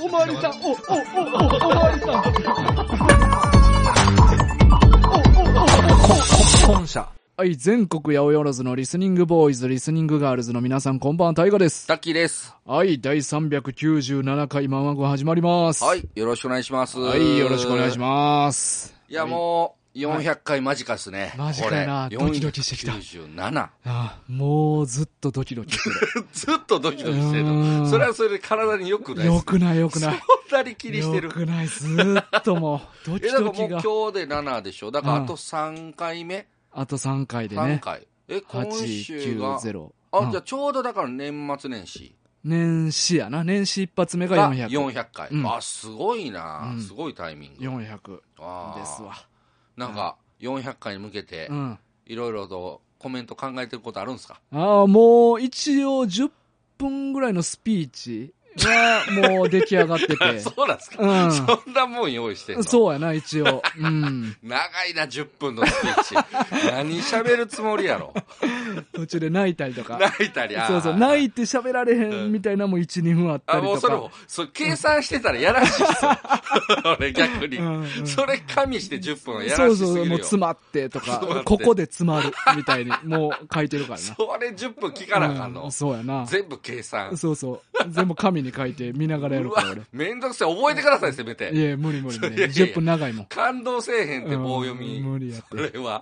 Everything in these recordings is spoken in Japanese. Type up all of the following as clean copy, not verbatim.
おまわりさん、おまわりさん。 本社。 はい、全国八百万のリスニングボーイズ、リスニングガールズの皆さん、こんばんは、タイガです。 タッキーです。 はい、第397回マンワゴン始まります。 はい、よろしくお願いします。 はい、よろしくお願いします。 いや、もう、400回間近ですね。 間近やな、ドキドキしてきた。 97。 ああ、もうずっとドキドキする。 ずっとドキドキしてるの。それはそれで体に良くないです。 良くない。 そんなに気にしてる。 良くない、ずっともう、ドキドキが。 だからもう今日で7でしょ。だからあと3回目。 あと3回でね。 3回。今週が。 8、9、0。 あ、じゃあちょうどだから年末年始。 年始やな。年始一発目が400。 400回。あ、すごいな。すごいタイミング。 400ですわ。 なんか、400回に向けて、いろいろとコメント考えてることあるんですか？ ああ、もう一応10分ぐらいのスピーチはもう出来上がってて。 そうなんですか、そんなもん用意してんの？ そうやな、一応。 長いな、10分のスピーチ。何喋るつもりやろ。 途中で泣いたりとか。 泣いたり、 そう、泣いて喋られへんみたいなも1、2分あったりとか。 もうそれ計算してたらやらしいっすよ。俺逆に。それ加味して10分はやらしすぎるよ。 もう詰まってとか、ここで詰まるみたいに、もう書いてるからな。 それ10分聞かなあかんの。 そうやな。 全部計算。 全部紙に書いて見ながらやるから俺。 めんどくさい。覚えてください、せめて。 いや、無理ね。10分長いもん。 感動せえへんって棒読み。 無理やって。 それは。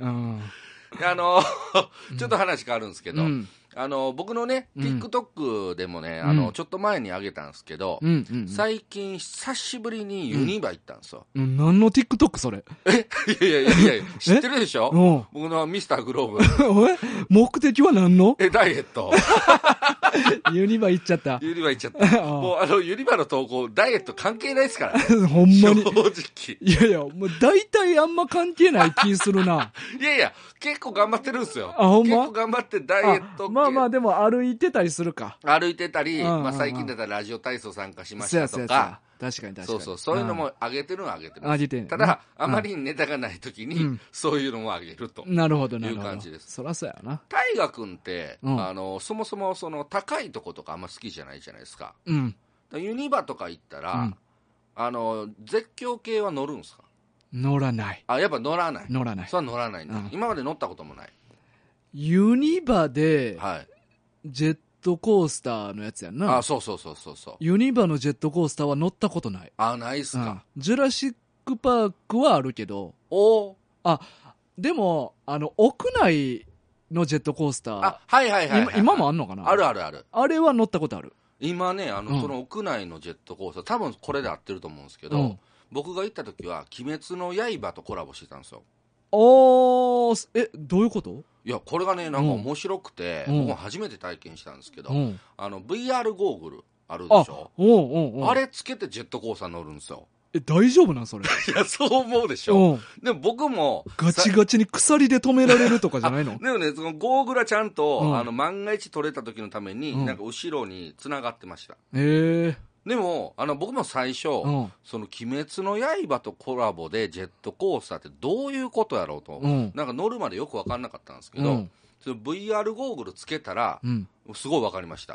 ちょっと話変わるんですけど、僕のね、TikTok でもね、ちょっと前にあげたんですけど、最近久しぶりにユニバ行ったんですよ。 何の TikTok それ？ いや、知ってるでしょ？僕のミスターグローブ。 目的は何の？ ダイエット。 ユニバ行っちゃった。 ユニバ行っちゃった。もうユニバの投稿、ダイエット関係ないですからね。 ほんまに。 正直。 いや、もう大体あんま関係ない気するな。 いや、結構頑張ってるんですよ。 ほんま？ 結構頑張ってダイエット。 まあでも歩いてたりするか。 歩いてたり、最近だったらラジオ体操参加しましたとか。 確かに。 そういうのも上げてるのは上げてる。 上げてる。 ただ、あまりにネタがない時に、そういうのも上げると。 なるほど。 いう感じです。 そらそうやな。 大河君って、そもそもその高いとことかあんま好きじゃないじゃないですか。ユニバとか行ったら、絶叫系は乗るんですか？ 乗らない。 やっぱ乗らない。 乗らない。 それは乗らないんだ。今まで乗ったこともない。 ユニバで、ジェットコースターのやつやんな。 そう。 ユニバのジェットコースターは乗ったことない。 ないっすか。 ジュラシックパークはあるけど。でも、屋内のジェットコースター。 はい。 今もあんのかな？ ある。 あれは乗ったことある。 今ね、その屋内のジェットコースター、多分これで合ってると思うんですけど、僕が行った時は、鬼滅の刃とコラボしてたんですよ。 どういうこと？ いや、これがね、なんか面白くて、僕も初めて体験したんですけど、VR ゴーグルあるでしょ？あれつけてジェットコースター乗るんですよ。 大丈夫なんそれ？ いや、そう思うでしょ。でも僕も。 ガチガチに鎖で止められるとかじゃないの？ でもね、そのゴーグルはちゃんと、万が一取れた時のために、なんか後ろに繋がってました。でも、僕も最初、その鬼滅の刃とコラボでジェットコースターってどういうことやろうと、なんか乗るまでよく分かんなかったんですけど、その VR ゴーグルつけたら、すごい分かりました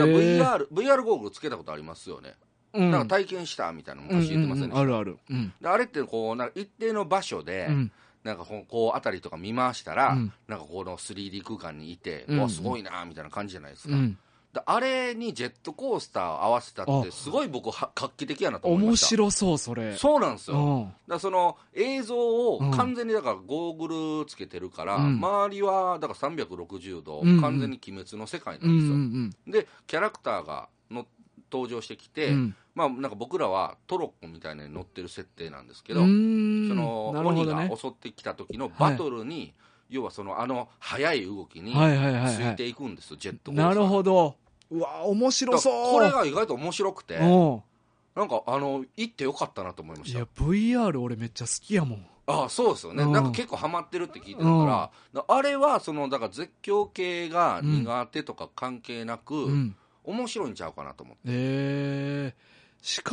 。VR ゴーグルつけたことありますよね。なんか体験したみたいなのも教えてませんでした？ ある。 あれってこう、なんか一定の場所で、なんかこうあたりとか見回したら、なんかこの 3D 空間にいて、すごいなみたいな感じじゃないですか。あれにジェットコースターを合わせたってすごい僕画期的やなと思いました。 面白そうそれ。 そうなんですよ。だその映像を完全にだからゴーグルつけてるから、周りはだから360度完全に鬼滅の世界なんですよ。でキャラクターが登場してきて、なんか僕らはトロッコみたいなのに乗ってる設定なんですけど、その鬼が襲ってきた時のバトルに、要はその速い動きについていくんですよ、ジェットコースター。 なるほど。うわ面白そう。 これが意外と面白くて、なんか行ってよかったなと思いました。 いや VR 俺めっちゃ好きやもん。 そうですよね。なんか結構ハマってるって聞いてたから、あれはそのだから絶叫系が苦手とか関係なく、面白いんちゃうかなと思って。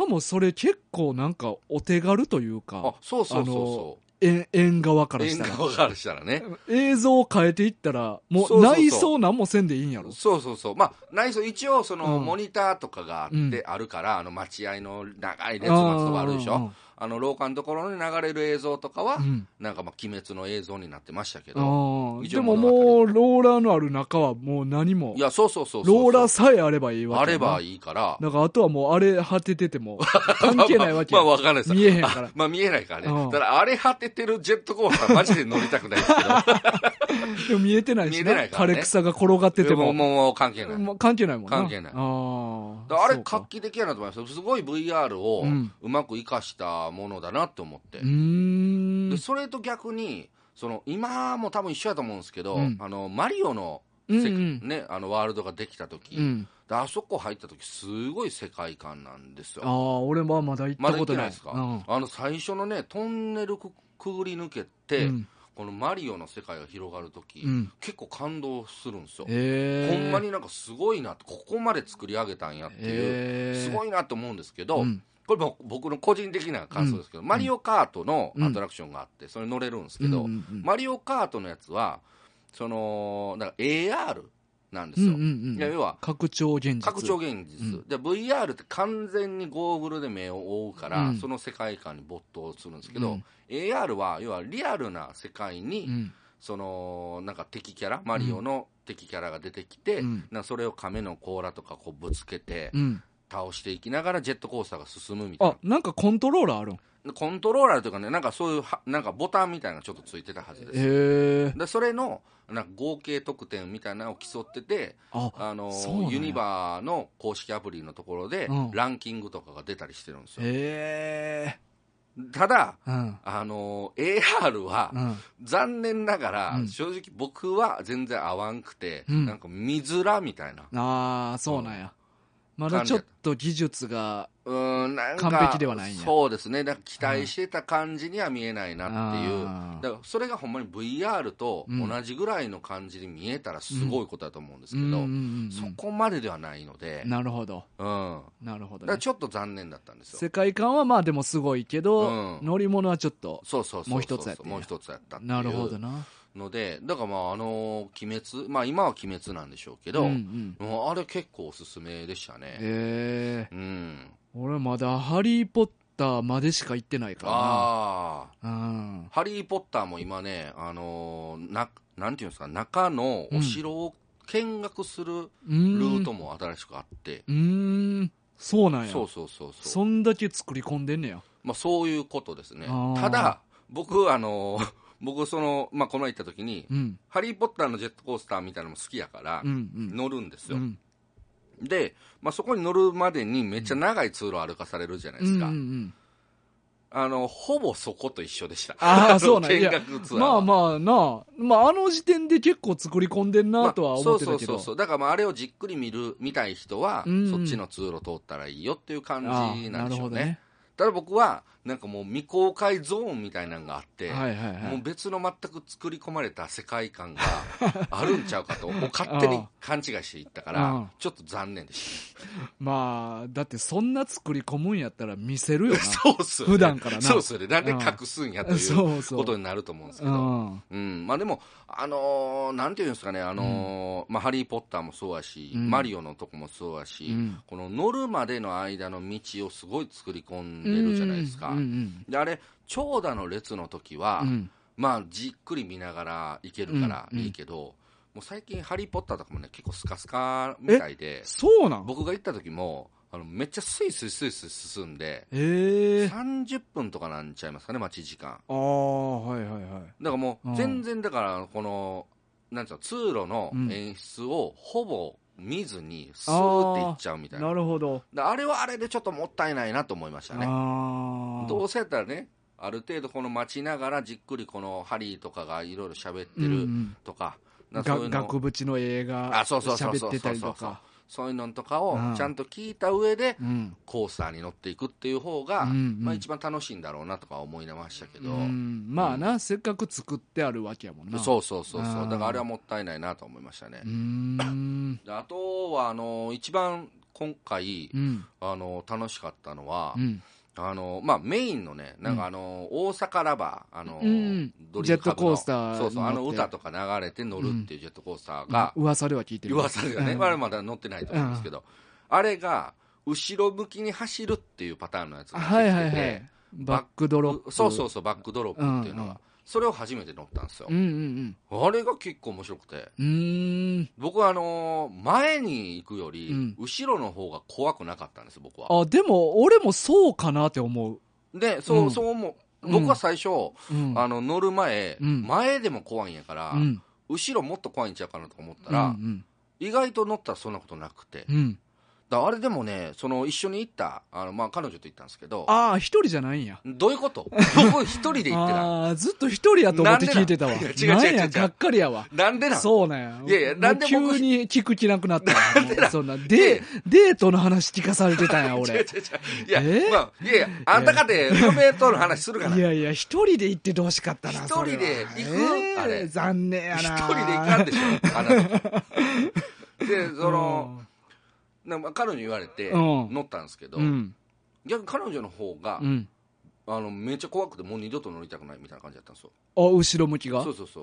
しかもそれ結構なんかお手軽というか、 そう。 縁側からしたら。 縁側からしたらね。 映像を変えていったら、もう内装なんもせんでいいんやろ。 そうそうそう。まあ、内装一応モニターとかがあるから、待合の長い列待つとかあるでしょ。廊下のところに流れる映像とかは、なんか鬼滅の映像になってましたけど。 でももう、ローラーのある中はもう何も。 いや、そうそうそう。 ローラーさえあればいいわけ。 あればいいから。 だからあとはもうあれ果ててても、関係ないわけ。 まあわかんないです。 見えへんから。 まあ見えないからね。だからあれ果ててるジェットコースターマジで乗りたくないですけど。 でも見えてないしな。見えてないからね。枯れ草が転がってても。 もう関係ない。 関係ないもんな。 関係ない。あれ画期的やなと思います。すごい VR をうまく活かしたものだなって思って。でそれと逆に今も多分一緒やと思うんですけど、マリオのね、ワールドができた時、あそこ入った時すごい世界観なんですよ。 俺はまだ行ったことないですか。最初のねトンネルくぐり抜けて、このマリオの世界が広がる時、結構感動するんですよ。ほんまになんかすごいなって、ここまで作り上げたんやっていう、すごいなと思うんですけど、これも僕の個人的な感想ですけど、マリオカートのアトラクションがあって、それ乗れるんですけど、マリオカートのやつはなんか AR なんですよ。要は拡張現実。 で VR って完全にゴーグルで目を覆うから、その世界観に没頭するんですけど、AR は要はリアルな世界に、なんか敵キャラ、マリオの敵キャラが出てきて、それを亀の甲羅とかこうぶつけて、倒していきながらジェットコースターが進むみたいな。 なんかコントローラーあるん？ コントローラーというかね、なんかそういうなんかボタンみたいなのがちょっとついてたはずです。でそれのなんか合計得点みたいなのを競ってて、ユニバーの公式アプリのところでランキングとかが出たりしてるんですよ。ただ、AR は、残念ながら、正直僕は全然合わんくて、なんか見づらみたいな。 そうなんや。まだちょっと技術がなんか完璧ではないんや。 そうですね。だから期待してた感じには見えないなっていう。だからそれがほんまに VR と同じぐらいの感じに見えたらすごいことだと思うんですけど、そこまでではないので。 なるほど。 なるほど、ね。だからちょっと残念だったんですよ。 世界観はまあでもすごいけど、乗り物はちょっともう一つやった。 もう一つやったっていう。 なるほどな。 ので、だから鬼滅、今は鬼滅なんでしょうけど、もうあれ結構おすすめでしたね。 俺まだハリーポッターまでしか行ってないからな。 ハリーポッターも今ね、なんていうんですか、中のお城を見学するルートも新しくあって。 そうなんや。 そう。 そんだけ作り込んでんねや。 まあそういうことですね。ただ、僕この前行った時に、ハリーポッターのジェットコースターみたいなのも好きやから、乗るんですよ。で、そこに乗るまでにめっちゃ長い通路歩かされるじゃないですか。ほぼそこと一緒でした。 そうなんや。 見学ツアー。 あの時点で結構作り込んでんなとは思ってたけど。 そう。だからあれをじっくり見たい人は、そっちの通路通ったらいいよっていう感じなんでしょうね。ただ僕はなんかもう未公開ゾーンみたいなのがあって、もう別の全く作り込まれた世界観があるんちゃうかと勝手に勘違いしていったからちょっと残念でした。 だってそんな作り込むんやったら見せるよな。 そうっすよね。 普段からな。 そうっすよね。なんで隠すんやということになると思うんですけど、でもなんていうんですかね、ハリーポッターもそうやし、マリオのとこもそうやし、この乗るまでの間の道をすごい作り込んでるじゃないですか。であれ長蛇の列の時は、じっくり見ながら行けるからいいけど、もう最近ハリーポッターとかもね結構スカスカみたいで、 そうなん？ 僕が行った時もめっちゃスイスイ進んで、30分とかなんちゃいますかね、待ち時間。だからもう全然、だからこのなんていうの、通路の演出をほぼ見ずにスーっていっちゃうみたいな。 なるほど。 あれはあれでちょっともったいないなと思いましたね。どうせやったらね、ある程度この待ちながらじっくりこのハリーとかがいろいろ喋ってるとか、 額縁の映画喋ってたりとか、 そういうのとかをちゃんと聞いた上でコースターに乗っていくっていう方が一番楽しいんだろうなとか思いましたけど、 せっかく作ってあるわけやもんな。 そうだからあれはもったいないなと思いましたね。あとは一番今回楽しかったのは、 まあ、メインのね、なんか大阪ラバー、 ジェットコースター。 そうそう、歌とか流れて乗るっていうジェットコースターが、 噂では聞いてる。 噂ではね、まだ乗ってないと思うんですけど、あれが、後ろ向きに走るっていうパターンのやつが出てきてて、 バックドロップ。 そうそうそう、バックドロップっていうのが、それを初めて乗ったんですよ。あれが結構面白くて。僕は前に行くより、後ろの方が怖くなかったんです、僕は。 あ、でも、俺もそうかなって思う。 で、そう思う。僕は最初、乗る前、前でも怖いんやから、後ろもっと怖いんちゃうかなと思ったら、意外と乗ったらそんなことなくて。あれでもね、一緒に行った、まあ、彼女と行ったんですけど。 ああ、一人じゃないんや。 どういうこと？僕一人で行ってない。 ああ、ずっと一人やと思って聞いてたわ。違う。がっかりやわ。 なんでなん？ そうなんや。いや、なんで僕急に聞く気なくなった。なんでなん？そんな、デートの話聞かされてたんや、俺。 いや、まあ、いや、あんたかて、嫁との話するから。 いや、一人で行っててほしかったな。 一人で行く？あれ。 残念やな。 一人で行かんでしょ、あなた。で、彼女に言われて乗ったんですけど、逆に彼女の方が、めっちゃ怖くてもう二度と乗りたくないみたいな感じだったんですよ。 あ、後ろ向きが？ そうそうそう。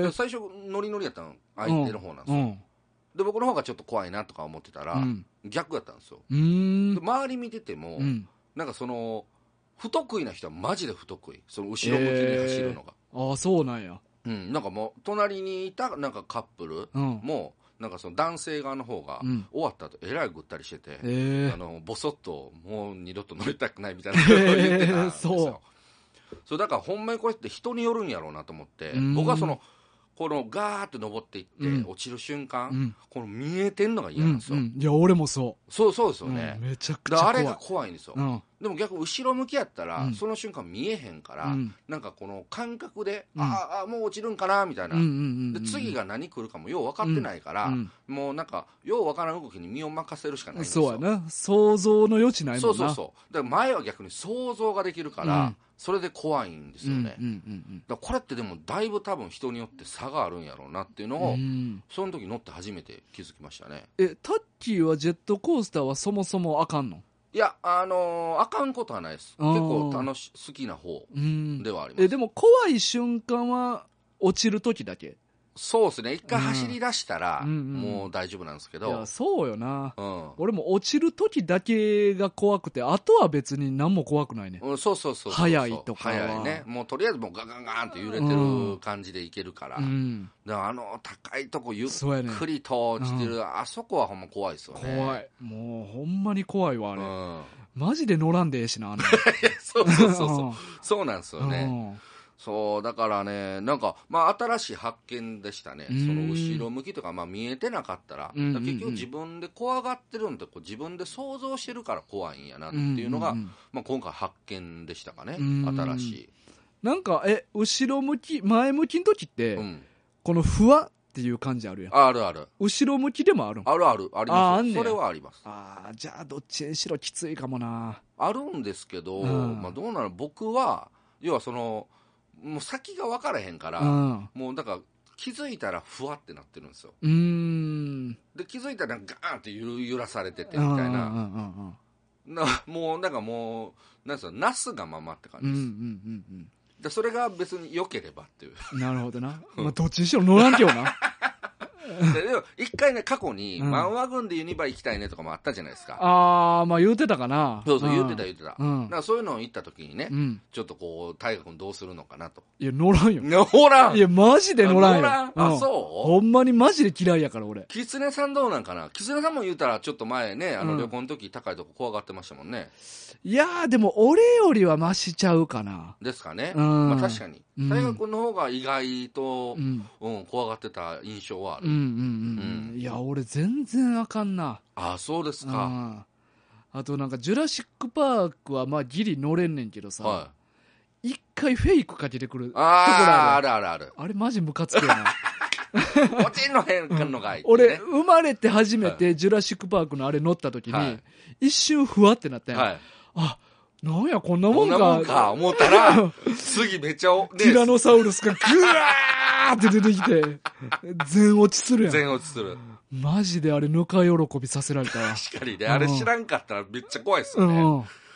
最初ノリノリやったの相手の方なんですよ。で僕の方がちょっと怖いなとか思ってたら、逆やったんですよ。で周り見てても、なんか不得意な人はマジで不得意、その後ろ向きに走るのが。 ああ、そうなんや。 なんかもう隣にいたなんかカップルも、なんかその男性側の方が終わった後えらいぐったりしてて、ボソッともう二度と乗りたくないみたいなことを言ってたんですよ。そうだからほんまにこれって人によるんやろうなと思って、僕はこのガーって登っていって落ちる瞬間、この見えてんのが嫌なんですよ。 いや俺もそう。 そうですよね。 めちゃくちゃ怖い。 あれが怖いんですよ。でも逆に後ろ向きやったら、その瞬間見えへんから、なんかこの感覚で、もう落ちるんかなみたいな。で次が何来るかもよう分かってないから、もうなんかよう分からん動きに身を任せるしかないんですよ。 そうやな。想像の余地ないもんな。 そう。だから前は逆に想像ができるから、それで怖いんですよね。だからこれってでもだいぶ多分人によって差があるんやろうなっていうのを、その時乗って初めて気づきましたね。 タッキーはジェットコースターはそもそもあかんの？ いや、あかんことはないです。結構好きな方ではあります。 でも怖い瞬間は落ちる時だけ？ そうですね。一回走り出したら、もう大丈夫なんですけど。 いや、そうよな。俺も落ちる時だけが怖くて、あとは別に何も怖くないね。 そう。 速いとかは。 速いね。もうとりあえずもうガガンガンって揺れてる感じでいけるから。だから高いとこゆっくりと落ちてる、あそこはほんま怖いですよね。 怖い。もうほんまに怖いわ、あれ。マジで乗らんでええしな、あんな。 そう。そうなんですよね。そう、だからね、なんか、まあ、新しい発見でしたね。その後ろ向きとか、まあ、見えてなかったら、結局自分で怖がってるのって、自分で想像してるから怖いんやなっていうのが、まあ、今回発見でしたかね。新しい。 なんか、後ろ向き、前向きの時って、このふわっていう感じあるやん。 ある。 後ろ向きでもあるん？ あります。それはあります。 じゃあ、どっちにしろきついかもな。 あるんですけど、まあ、どうなの？僕は、要はもう先が分からへんから、もうだから気づいたらふわってなってるんですよ。で気づいたらガーンって揺らされててみたいな、もうなんかもうなんすか、なすがままって感じです。でそれが別に良ければっていう。 なるほどな。まあどっちにしろ乗らんけどな。 でも一回ね、過去に漫画軍でユニバ行きたいねとかもあったじゃないですか。 まあ言うてたかな。 そう言うてた。だからそういうのを行った時にね、ちょっとこう大河君どうするのかなと。 いや乗らんよ。 乗らん。 いやマジで乗らんよ。 そうほんまにマジで嫌いやから俺。 キツネさんどうなんかな。キツネさんも言うたらちょっと前ね、旅行の時高いとこ怖がってましたもんね。 いやーでも俺よりはマシちゃうかな。 ですかね。まあ確かに大河君の方が意外と怖がってた印象はある。 いや俺全然あかんな。 そうですか。 あとなんかジュラシックパークはまあギリ乗れんねんけどさ、一回フェイクかけてくるところある。 ある。 あれマジムカつくよな。 落ちんのへんかんのがいい、 俺生まれて初めてジュラシックパークのあれ乗った時に、一瞬ふわってなったやん。なんやこんなもんか思ったら次めっちゃティラノサウルスがグワーって出てきて全落ちするやん。 全落ちする。 マジであれぬか喜びさせられたわ。 確かにね、あれ知らんかったらめっちゃ怖いっすよね。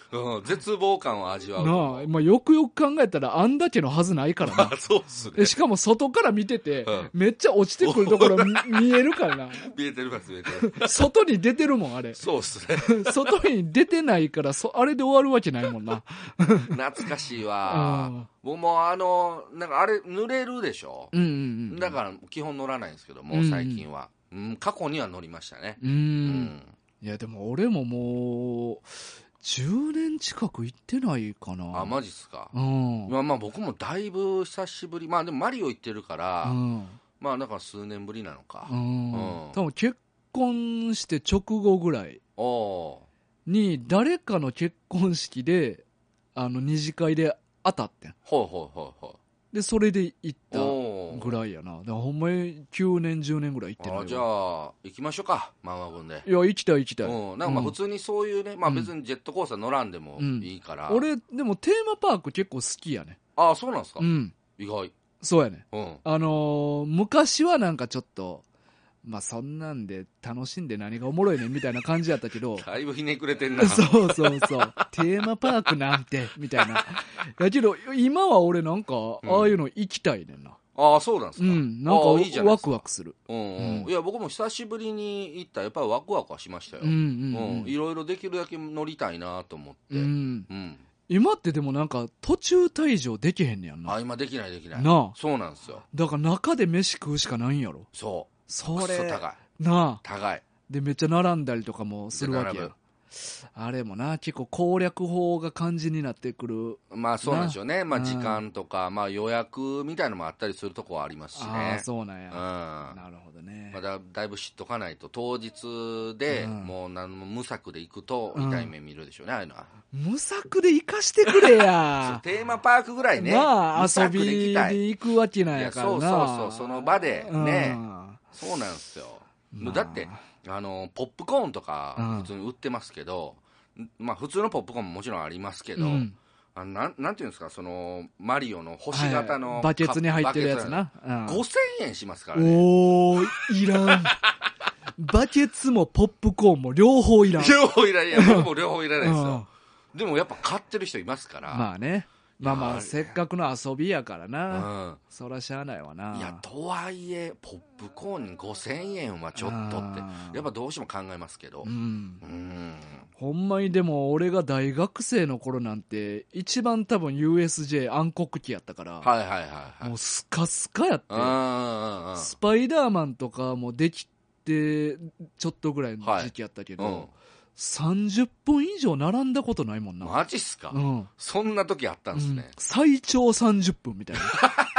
絶望感を味わうなあ、まあ、よくよく考えたらあんだけのはずないからな。 そうっすね。 しかも外から見てて、めっちゃ落ちてくるところ見えるからな。 見えてる見えてる。 外に出てるもん、あれ。 そうっすね。 外に出てないから、あれで終わるわけないもんな。 懐かしいわ。僕もなんかあれ濡れるでしょ。だから基本乗らないんですけども、最近は。過去には乗りましたね。 いや、でも俺ももう、10年近く行ってないかな。 あ、マジっすか。まあ僕もだいぶ久しぶり。まあでもマリオ行ってるから、まあだから数年ぶりなのか。 多分結婚して直後ぐらいに、誰かの結婚式で、二次会で当たってん。で、それで行ったぐらいやな。だからほんまに9年、10年ぐらい行ってないよ。 じゃあ、行きましょうか、マンマ軍で。 いや、行きたい。 なんかまあ普通にそういうね、まあ別にジェットコースター乗らんでもいいから。 俺、でもテーマパーク結構好きやね。 ああ、そうなんですか。意外。 そうやね。昔はなんかちょっと、まあそんなんで楽しんで何がおもろいねんみたいな感じやったけど。 だいぶひねくれてんな。 そう。テーマパークなんて、みたいな。やけど、今は俺なんか、ああいうの行きたいねんな。 ああ、そうなんですか。 なんかいいじゃないですか。ワクワクする。 いや、僕も久しぶりに行ったらやっぱりワクワクはしましたよ。いろいろできるだけ乗りたいなと思って。今ってでもなんか途中退場できへんねやんな。 今できない。 なあ。 そうなんですよ。 だから中で飯食うしかないんやろ。 そう。 それ。 高い。 なあ。 高い。 で、めっちゃ並んだりとかもするわけや。あれもな、結構攻略法が肝心になってくる。 まあそうなんでしょうね。まあ時間とか、まあ予約みたいなのもあったりするとこはありますしね。 ああ、そうなんや。なるほどね。 まあだいぶ知っとかないと、当日でもう無策で行くと痛い目見るでしょうね、ああいうのは。 無策で行かしてくれや。 テーマパークぐらいね。 まあ遊びに行くわけなんやからな。 そう、その場でね。そうなんですよ。だって、ポップコーンとか普通に売ってますけど、まあ普通のポップコーンももちろんありますけど、なんていうんですか、そのマリオの星型のバケツに入ってるやつな。 5000円しますからね。 おー、いらん。バケツもポップコーンも両方いらん。 両方いらん。いや、僕も両方いらないですよ。でもやっぱ買ってる人いますから。 まあね。まあせっかくの遊びやからな。そらしゃあないわな。 いや、とはいえポップコーンに5000円はちょっとってやっぱどうしても考えますけど。 ほんまにでも俺が大学生の頃なんて一番多分 USJ 暗黒期やったから、もうスカスカやって、スパイダーマンとかもできてちょっとぐらいの時期やったけど、30分以上並んだことないもんな。 マジっすか。そんな時あったんですね。 最長30分みたいな。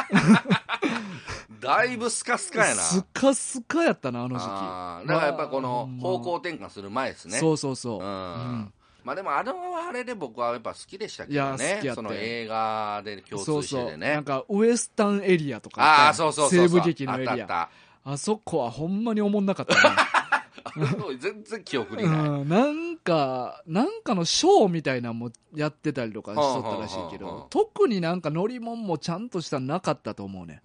だいぶスカスカやな。 スカスカやったな、あの時期。 だからやっぱこの方向転換する前ですね。 そう。 まあでもあれで僕はやっぱ好きでしたけどね。その映画で共通しててね。 なんかウエスタンエリアとか。西部劇のエリア。あそこはほんまにおもんなかったね。 全然記憶にない。 なんかのショーみたいなのもやってたりとかしとったらしいけど、特になんか乗り物もちゃんとしたなかったと思うね。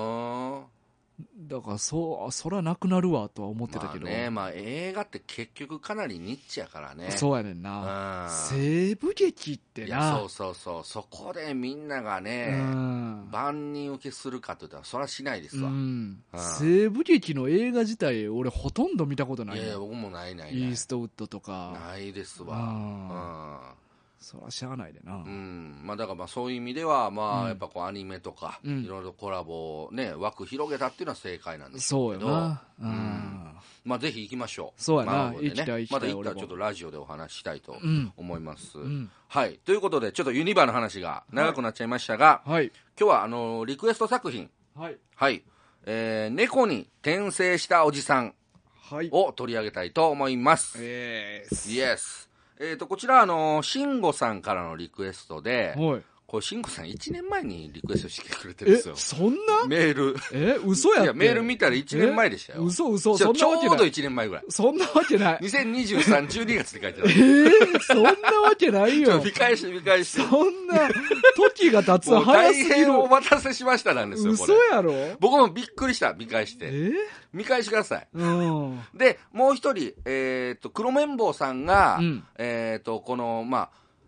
だからそらなくなるわとは思ってたけど。 まあ映画って結局かなりニッチやからね。 そうやねんな。西部劇ってな。いや、 そう。そこでみんながね、万人受けするかといったらそらしないですわ。西部劇の映画自体俺ほとんど見たことない。 いや僕もない。イーストウッドとか。 ないですわ。 そらしゃあないでな。 まあだからまあそういう意味ではまあやっぱこうアニメとかいろいろコラボをね枠広げたっていうのは正解なんですけど。そうやな。まあぜひ行きましょう。 そうやな。行きたい。 まだ行ったらちょっとラジオでお話したいと思います。はい。ということでちょっとユニバの話が長くなっちゃいましたが、今日はリクエスト作品、猫に転生したおじさんを取り上げたいと思います。イエス。こちら慎吾さんからのリクエストで、これ慎吾さん1年前にリクエストしてくれてるんですよ。 そんなメール。 嘘やって。 いや、メール見たら1年前でしたよ。 嘘。 そんなわけない。ちょうど1年前ぐらい。 そんなわけない。 2023、12月って書いてある。 そんなわけないよ。 見返して。 そんな、時が経つの早すぎる。 大変お待たせしましたなんですよ、これ。 嘘やろ？ 僕もびっくりした、見返して。見返してください。で、もう一人、黒綿棒さんが、この、まあ、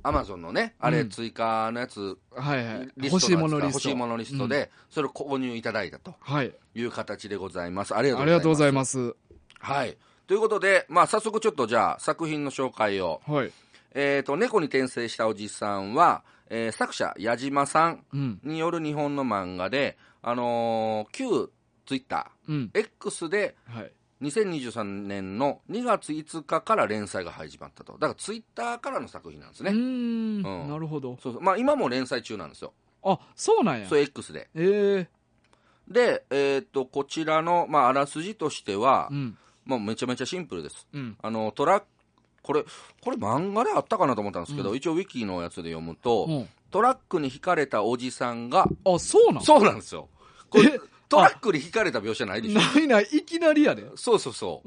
アマゾンのね、あれ追加のやつ、 はいはい、 欲しいものリストで、それを購入いただいたという形でございます。ありがとうございます。はい。ということで、まあ、早速ちょっとじゃあ作品の紹介を。はい。猫に転生したおじさんは、作者矢島さんによる日本の漫画で、旧ツイッター、X で、2023年の2月5日から連載が始まったと。だからツイッターからの作品なんですね。 なるほど。 そうそう、まあ、今も連載中なんですよ。 あ、そうなんや。 そう、X で。で、こちらの、まあ、あらすじとしては、まあ、めちゃめちゃシンプルです。これ漫画であったかなと思ったんですけど、一応ウィキのやつで読むと、トラックにひかれたおじさんが、 そうなんですよ。これトラックにひかれた描写ないでしょ。 ない、いきなりやで。 そうそうそう。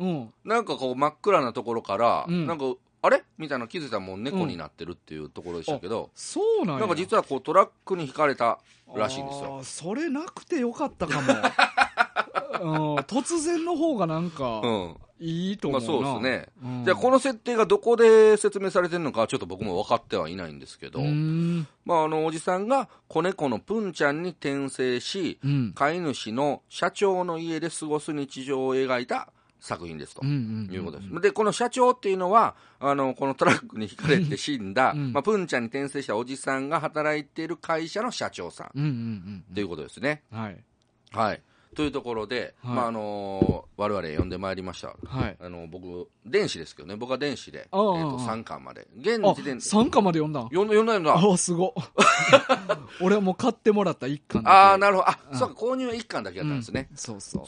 なんかこう真っ暗なところから、なんか、あれみたいな気づいたらもう猫になってるっていうところでしたけど、 そうなんや。 なんか実はこうトラックにひかれたらしいんですよ。 それなくてよかったかも。突然の方がなんか、いいと思うな。 まあそうですね。じゃあこの設定がどこで説明されてるのかちょっと僕も分かってはいないんですけど、まあおじさんが子猫のプンちゃんに転生し、飼い主の社長の家で過ごす日常を描いた作品ですということです。で、この社長っていうのは、このトラックにひかれて死んだ、まあ、プンちゃんに転生したおじさんが働いている会社の社長さんということですね。はい。はい。というところで、まあ我々読んでまいりました。僕電子ですけどね、僕は電子で3巻まで、現時点で 3巻まで読んだ。 読んだ。 すご俺はもう買ってもらった1巻だけ。 なるほど。そうか、購入は1巻だけだったんですね。そうそう。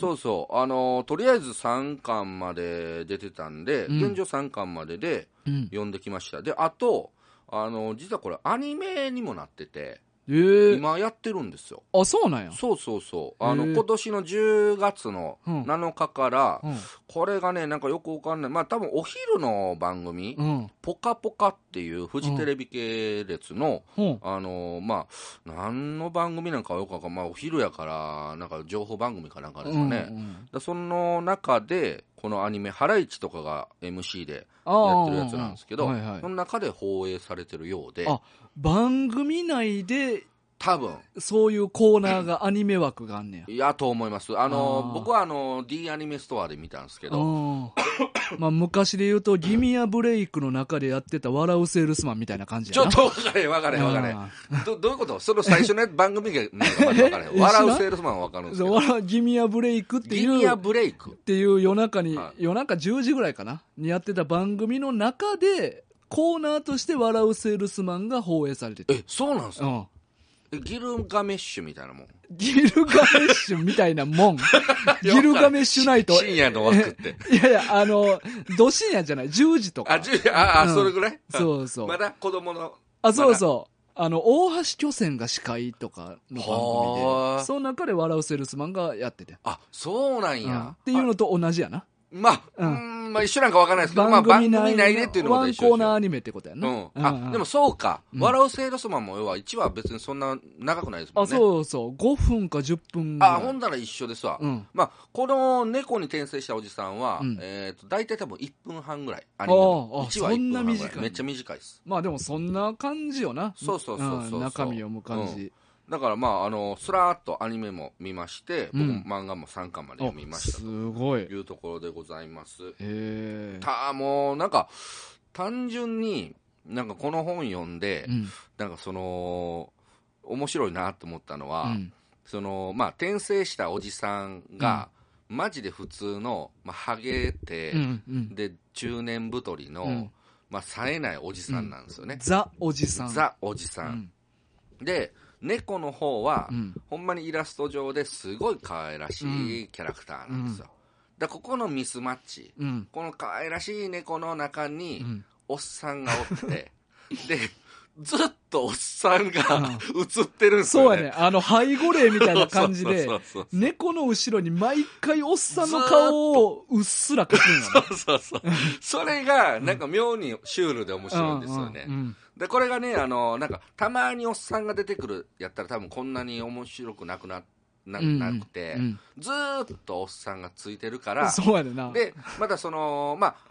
とりあえず3巻まで出てたんで、現状3巻までで読んできました。で、あと実はこれアニメにもなってて、今やってるんですよ。 そうなんや。 そう。今年の10月の7日から、これがね、なんかよくわかんない。まあ多分お昼の番組、ポカポカっていうフジテレビ系列の、まあ、何の番組なんかはよくわかんない。まあお昼やから、なんか情報番組かなんかですかね。その中で、このアニメ、ハライチとかが MC でやってるやつなんですけど、その中で放映されてるようで。 番組内で多分そういうコーナーがアニメ枠があんねや。 いやと思います。僕はD アニメストアで見たんですけど、 まあ昔で言うとギミアブレイクの中でやってた笑うセールスマンみたいな感じやな。 ちょっと分かれへん。どういうこと？その最初の番組が分かれへん。笑うセールスマンは分かるんですけど、 ギミアブレイクっていう夜中に、夜中10時ぐらいかなにやってた番組の中でコーナーとして笑うセールスマンが放映されてて。 そうなんですか？ギルガメッシュみたいなもん。 ギルガメッシュみたいなもん。ギルガメッシュナイト。 深夜の枠って。 いや、ど深夜じゃない。10時とか。 それぐらい？ そうそう。 まだ子供の。 そうそう。大橋巨泉が司会とかの番組で、その中で笑うセールスマンがやってて。 そうなんや。 っていうのと同じやな。 まあ一緒なんか分からないですけど、まあ番組内でっていうのも一緒ですよ。 ワンコーナーアニメってことやな。 でもそうか。笑うセールスマンも要は1話別にそんな長くないですもんね。 そう。5分か10分ぐらい。 ほんなら一緒ですわ。まあこの猫に転生したおじさんは、大体多分1分半ぐらい。アニメの1話1分半ぐらい。めっちゃ短いです。 まあでもそんな感じよな。 そう。 中身読む感じ。 だからまあスラーっとアニメも見まして、僕も漫画も3巻まで読みましたというところでございます。もうなんか単純になんかこの本読んで、なんか面白いなと思ったのは、まあ転生したおじさんが、マジで普通の、まあ、ハゲて、で中年太りの、まあ冴えないおじさんなんですよね。 ザおじさん。で猫の方は、ほんまにイラスト上ですごい可愛らしいキャラクターなんですよ。ここのミスマッチ、この可愛らしい猫の中に、おっさんがおって、で、ずっとおっさんが映ってるんですよね。 そうやね。背後霊みたいな感じで、猫の後ろに毎回おっさんの顔をうっすら描くんや。 そう。それが、なんか妙にシュールで面白いんですよね。でこれがね、なんかたまにおっさんが出てくるやったら多分こんなに面白くなくて、ずーっとおっさんがついてるから、 そうやねんな。 でまたまあ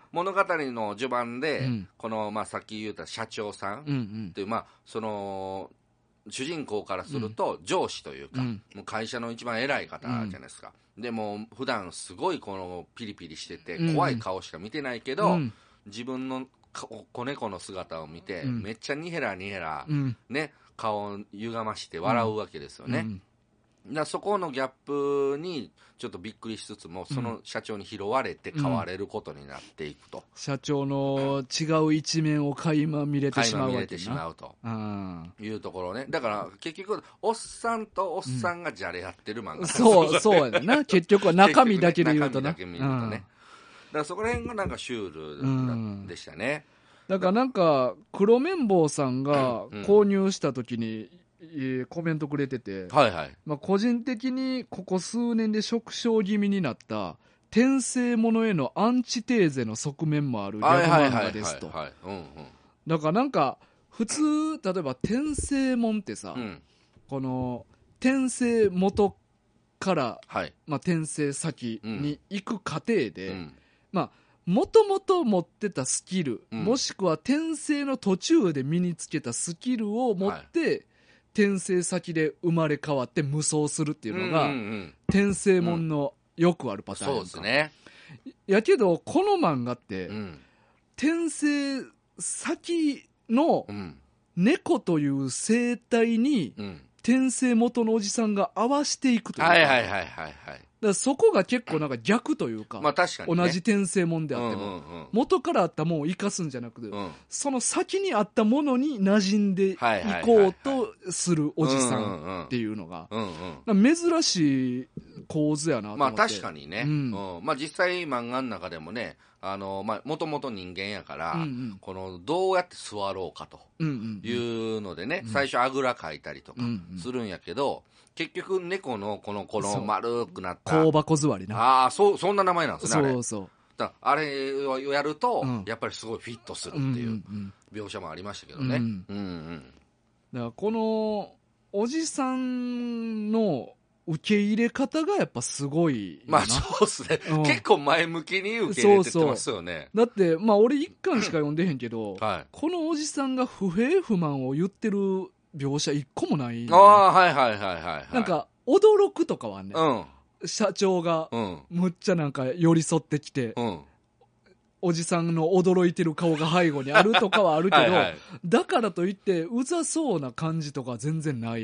物語の序盤で、この、さっき言った社長さんっていう、その主人公からすると上司というか、もう会社の一番偉い方じゃないですか。でも普段すごいこのピリピリしてて怖い顔しか見てないけど、自分の子猫の姿を見て、めっちゃニヘラニヘラ、ね、顔を歪まして笑うわけですよね。だそこのギャップにちょっとびっくりしつつも、その社長に拾われて変われることになっていくと、 社長の違う一面を垣間見れてしまうわけな。垣間見れてしまうというところね。だから結局おっさんとおっさんがじゃれ合ってる漫画、 そうやな結局は中身だけで言うとな、 中身だけ見るとね、だからそこら辺がなんかシュールでしたね。 だからなんか黒綿棒さんが購入した時にコメントくれてて、個人的にここ数年で縮小気味になった転生ものへのアンチテーゼの側面もあるギャグ漫画ですと。だからなんか普通例えば転生もんってさ、この転生元から、転生先に行く過程で、もともと持ってたスキル、もしくは転生の途中で身につけたスキルを持って、転生先で生まれ変わって無双するっていうのが、転生もんのよくあるパターンやんか。 そうですね。 やけどこの漫画って、転生先の猫という生態に、転生元のおじさんが合わしていくというか、だからそこが結構なんか逆というか、 確かにね、 同じ転生もんであっても、元からあったものを生かすんじゃなくて、その先にあったものに馴染んでいこうとするおじさんっていうのが、珍しい構図やなと思って。 確かにね、実際漫画の中でもね、もともと人間やから、このどうやって座ろうかというのでね、最初あぐらかいたりとかするんやけど、結局猫のこの丸くなった香箱座りな、 そんな名前なんですね。 そうだあれをやると、やっぱりすごいフィットするっていう描写もありましたけどね。 だからこのおじさんの受け入れ方がやっぱすごいそうですね、結構前向きに受け入れてますよね。 だって俺一巻しか読んでへんけど、このおじさんが不平不満を言ってる描写一個もない。なんか驚くとかはね、社長がむっちゃなんか寄り添ってきて、おじさんの驚いてる顔が背後にあるとかはあるけどだからといってうざそうな感じとか全然ない。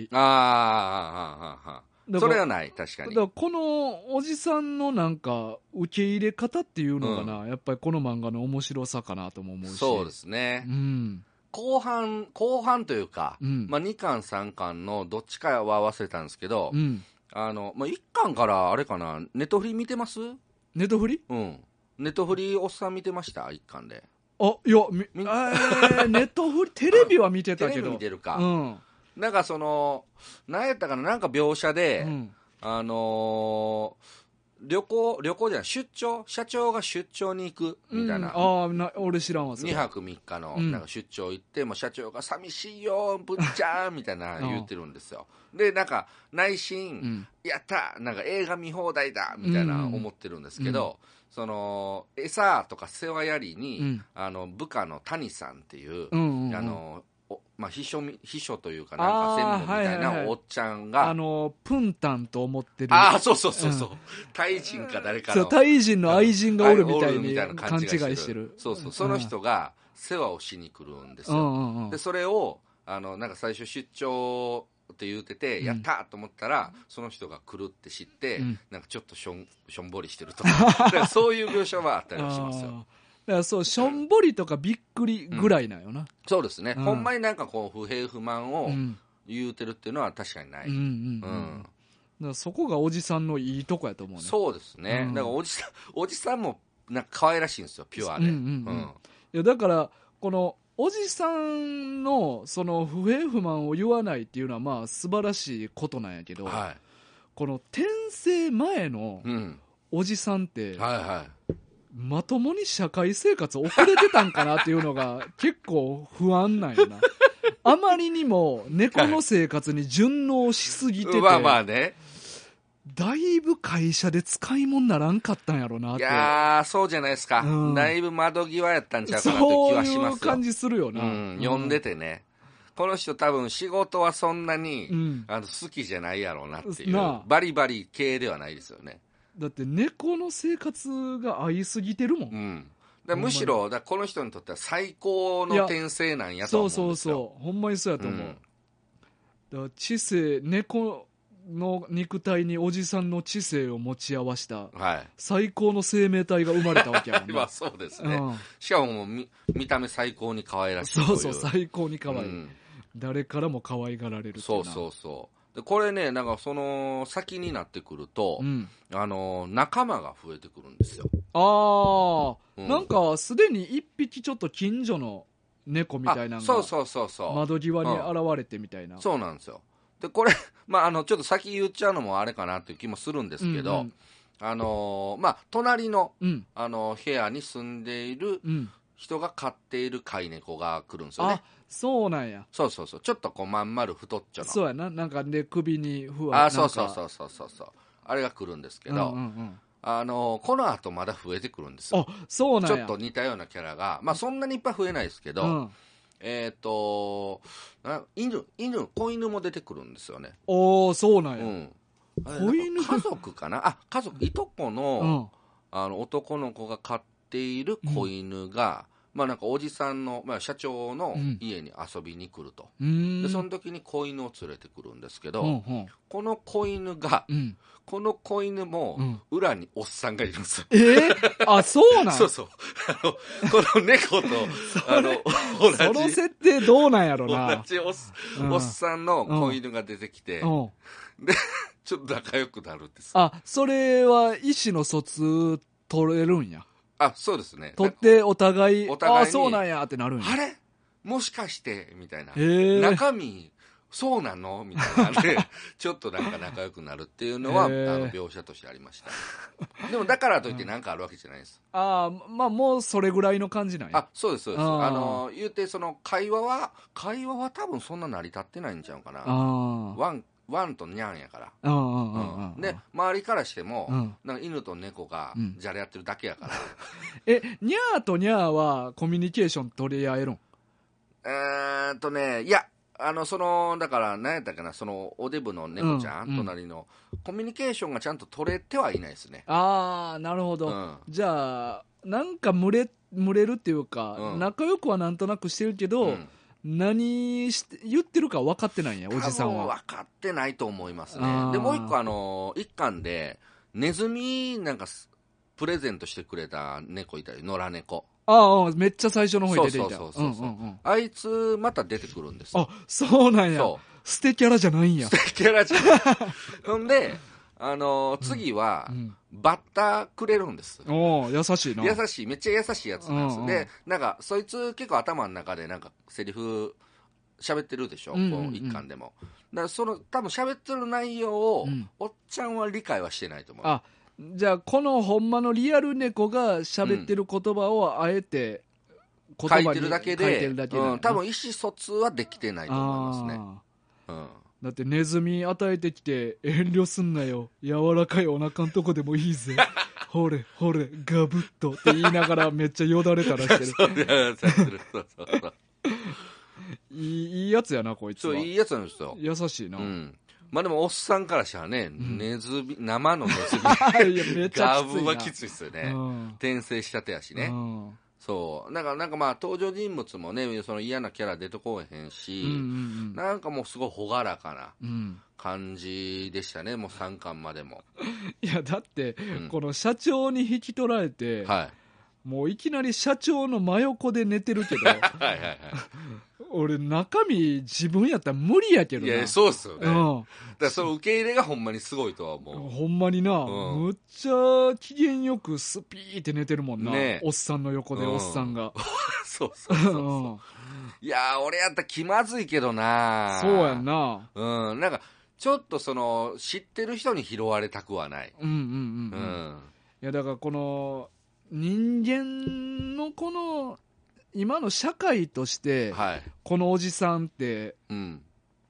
それはない。確かに。 だからこのおじさんのなんか受け入れ方っていうのがな、やっぱりこの漫画の面白さかなとも思うし。 そうですね、後半というか、2巻3巻のどっちかは忘れたんですけど、1巻からあれかな、ネトフリ見てます？ ネトフリ？ ネトフリおっさん見てました？ 1 巻で。 いやネトフリテレビは見てたけど。 テレビ見てるか。なんか何やったかな、なんか描写で、旅行じゃない、出張、社長が出張に行くみたいな、 俺知らんわ。 2泊3日のなんか出張行って、もう社長が寂しいよぶっちゃんみたいな言ってるんですよ。でなんか内心、やったなんか映画見放題だみたいな思ってるんですけど、その餌とか世話やりに、部下の谷さんっていう、秘書というかなんか専務みたいなおっちゃんが、 プンタンと思ってる。 そうタイ人か誰かの、 タイ人の愛人がおるみたいに勘違いしてる。 その人が世話をしに来るんですよ。でそれをなんか最初出張って言うてて、やったと思ったらその人が来るって知って、なんかちょっとしょんぼりしてるとかそういう描写はあったりしますよ。 だからしょんぼりとかびっくりぐらいなんよな。 そうですね、ほんまになんかこう不平不満を言うてるっていうのは確かにない。 だからそこがおじさんのいいとこやと思うね。 そうですね、だからおじさんもなんか可愛らしいんですよ、ピュアで。 いやだからこのおじさんのその不平不満を言わないっていうのは素晴らしいことなんやけど、この転生前のおじさんって、まともに社会生活遅れてたんかなっていうのが結構不安なんやな。あまりにも猫の生活に順応しすぎてて、 だいぶ会社で使い物ならんかったんやろなって。 いやー、そうじゃないですか。だいぶ窓際やったんちゃうかなって気はしますよ。 そういう感じするよな。 読んでてね。この人多分仕事はそんなに、好きじゃないやろうなっていう。バリバリ系ではないですよね。 だって猫の生活が合いすぎてるもん。 むしろこの人にとっては最高の転生なんやと思うんですよ。 そうほんまにそうやと思う。だから知性、猫の肉体におじさんの知性を持ち合わせた、最高の生命体が生まれたわけやもんな。 そうですね。しかも見た目最高に可愛らしい。 そう最高に可愛い。誰からも可愛がられる。 でこれね、なんかその先になってくると、仲間が増えてくるんですよ。 なんかすでに一匹ちょっと近所の猫みたいなのが窓際に現れてみたいな。 そうなんですよ。でこれちょっと先言っちゃうのもあれかなっていう気もするんですけど、隣の、部屋に住んでいる人が飼っている飼い猫が来るんですよね。 そうなんや。 そうちょっとこうまん丸太っちょの。 そうやな。なんかね、首にふわっと。 そうあれが来るんですけど、この後まだ増えてくるんですよ。 そうなんや。 ちょっと似たようなキャラが、そんなにいっぱい増えないですけど、子犬も出てくるんですよね。 そうなんや。 子犬家族かな。家族、いとこの、男の子が飼っている子犬が、なんかおじさんの、社長の家に遊びに来ると。でその時に子犬を連れてくるんですけど、この子犬が、この子犬も裏におっさんがいるんですよ。 そうなん。 この猫と同じその設定どうなんやろな。 同じおっさんの子犬が出てきて、でちょっと仲良くなるんです。 それは意思の疎通取れるんや。 そうですね。 取ってお互いにそうなんやってなるんや。 あれもしかしてみたいな。中身そうなのみたいなんでちょっとなんか仲良くなるっていうのは描写としてありました。でもだからといって何かあるわけじゃないです。 もうそれぐらいの感じなんや。 そうです言うてその会話は多分そんな成り立ってないんちゃうかな。ワンとニャンやから。で周りからしても、なんか犬と猫がじゃれ合ってるだけやから。 ニャーとニャーはコミュニケーション取り合えるん？ いやだから何やったかな、そのおデブの猫ちゃん、隣のコミュニケーションがちゃんと取れてはいないですね。 なるほど。じゃあなんか群れるっていうか、仲良くはなんとなくしてるけど、何言ってるか分かってないんや、おじさんは。 分かってないと思いますね。でもう一個一巻でネズミなんかプレゼントしてくれた猫いたり、野良猫。 めっちゃ最初の方に出ていた。 あいつまた出てくるんですよ。 そうなんや。捨てキャラじゃないんや。 捨てキャラじゃない。ほんで次はバッタくれるんです。 優しいな。 優しい、めっちゃ優しいやつなんです。でなんかそいつ結構頭の中でなんかセリフ喋ってるでしょ、この一巻でも。だからその多分喋ってる内容をおっちゃんは理解はしてないと思う。 じゃあこのほんまのリアル猫が喋ってる言葉をあえて言葉に書いてるだけで、多分意思疎通はできてないと思いますね。 だってネズミ与えてきて遠慮すんなよ、柔らかいお腹のとこでもいいぜほれほれガブッとって言いながらめっちゃよだれたらしてるいいやつやなこいつは。 いいやつなんですよ。 優しいな。 でもおっさんからしたらね、生のネズミガブはきついっすよね。転生したてやしね。そうなんか登場人物もね、その嫌なキャラ出てこへんし、なんかもうすごい朗らかな感じでしたね、もう3巻までも。 いやだって、この社長に引き取られて、もういきなり社長の真横で寝てるけど俺中身自分やったら無理やけどな。 いやそうっすよね。だからその受け入れがほんまにすごいとは思う。 ほんまにな、むっちゃ機嫌よくスピーって寝てるもんな、おっさんの横でおっさんが。 そういや俺やったら気まずいけどな。 そうやんな。 なんかちょっとその知ってる人に拾われたくはない。 いやだからこの人間のこの今の社会として、このおじさんって、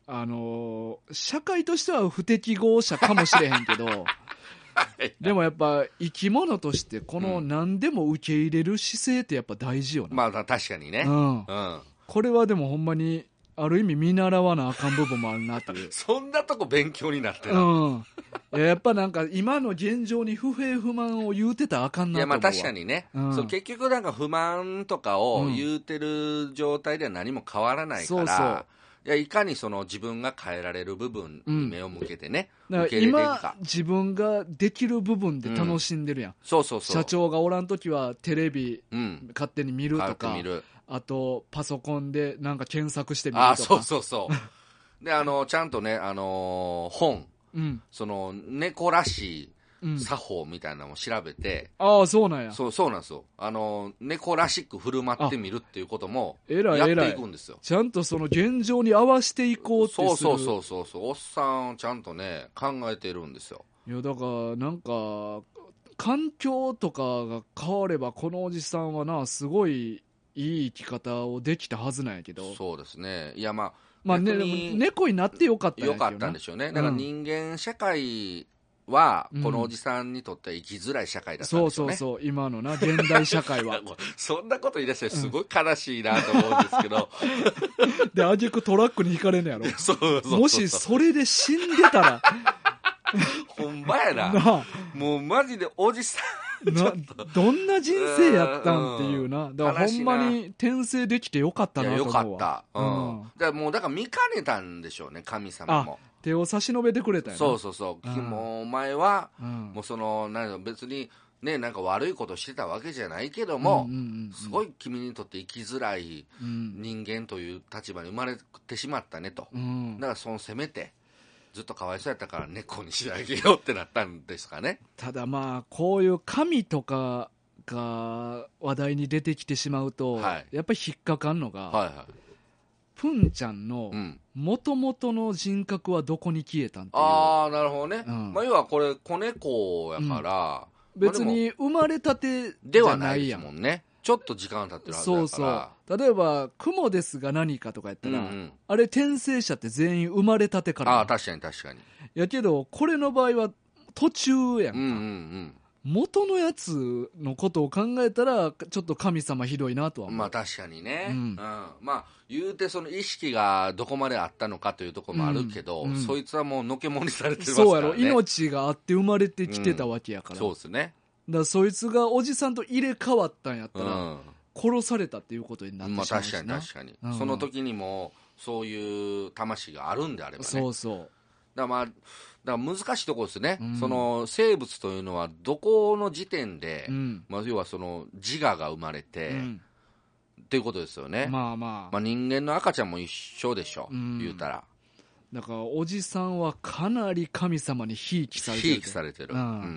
社会としては不適合者かもしれへんけどでもやっぱ生き物としてこの何でも受け入れる姿勢ってやっぱ大事よな。 まあ確かにね。 これはでもほんまにある意味見習わなあかん部分もあるなというそんなとこ勉強になってる。 やっぱなんか今の現状に不平不満を言うてたらあかんなと思うわ。 いやまあ確かにね、そう結局なんか不満とかを言うてる状態では何も変わらないから、いやいかにその自分が変えられる部分に目を向けてね、 だから今自分ができる部分で楽しんでるやん、 そうそうそう。 社長がおらん時はテレビ勝手に見るとか、あとパソコンでなんか検索してみるとか。 そうそうそうでちゃんとね、本、その猫らしい作法みたいなのを調べて、 そうなんや。 そうなんですよ。猫らしく振る舞ってみるっていうこともやっていくんですよ。 ちゃんとその現状に合わせていこうってする。 そうおっさんちゃんとね考えてるんですよ。 いやだからなんか環境とかが変わればこのおじさんはなすごいいい生き方をできたはずなんやけど。 そうですね。いやまあ猫になってよかったんやけどな。 よかったんでしょうね。だから人間社会はこのおじさんにとっては生きづらい社会だったんでしょうね。 そう今のな現代社会はそんなこと言い出してすごい悲しいなと思うんですけどで挙句トラックにひかれんのやろ。 そうもしそれで死んでたらほんまやなもうマジでおじさんどんな人生やったんっていうな。だからほんまに転生できてよかったなと思うわ。 よかった、だから見かねたんでしょうね、神様も。 手を差し伸べてくれたよな。 そう、もうお前は、もうその別にねなんか悪いことしてたわけじゃないけども、すごい君にとって生きづらい人間という立場に生まれてしまったねと、だからそのせめてずっとかわいそうやったから猫にしてあげようってなったんですかね。 ただまあこういう神とかが話題に出てきてしまうと、やっぱり引っかかんのが、プンちゃんの元々の人格はどこに消えたんっていう。 なるほどね、要はこれ子猫やから、 別に生まれたてじゃないやん。 ではないですもんね。ちょっと時間経ってるはずだから。 例えば雲ですが何かとかやったら、あれ転生者って全員生まれたてから。 確かにやけどこれの場合は途中やんか、元のやつのことを考えたらちょっと神様ひどいなとは思う。 確かにね、まあ言うてその意識がどこまであったのかというところもあるけど、そいつはもうのけもんにされてますからね。 そうやろ、命があって生まれてきてたわけやから、 そうですね。 だからそいつがおじさんと入れ替わったんやったら、殺されたっていうことになってしまうしな。 確かに、その時にもそういう魂があるんであればね。だから難しいところですね、その生物というのはどこの時点で、要はその自我が生まれて、っていうことですよね。人間の赤ちゃんも一緒でしょ、言うたら。 だからおじさんはかなり神様にひいきされてる。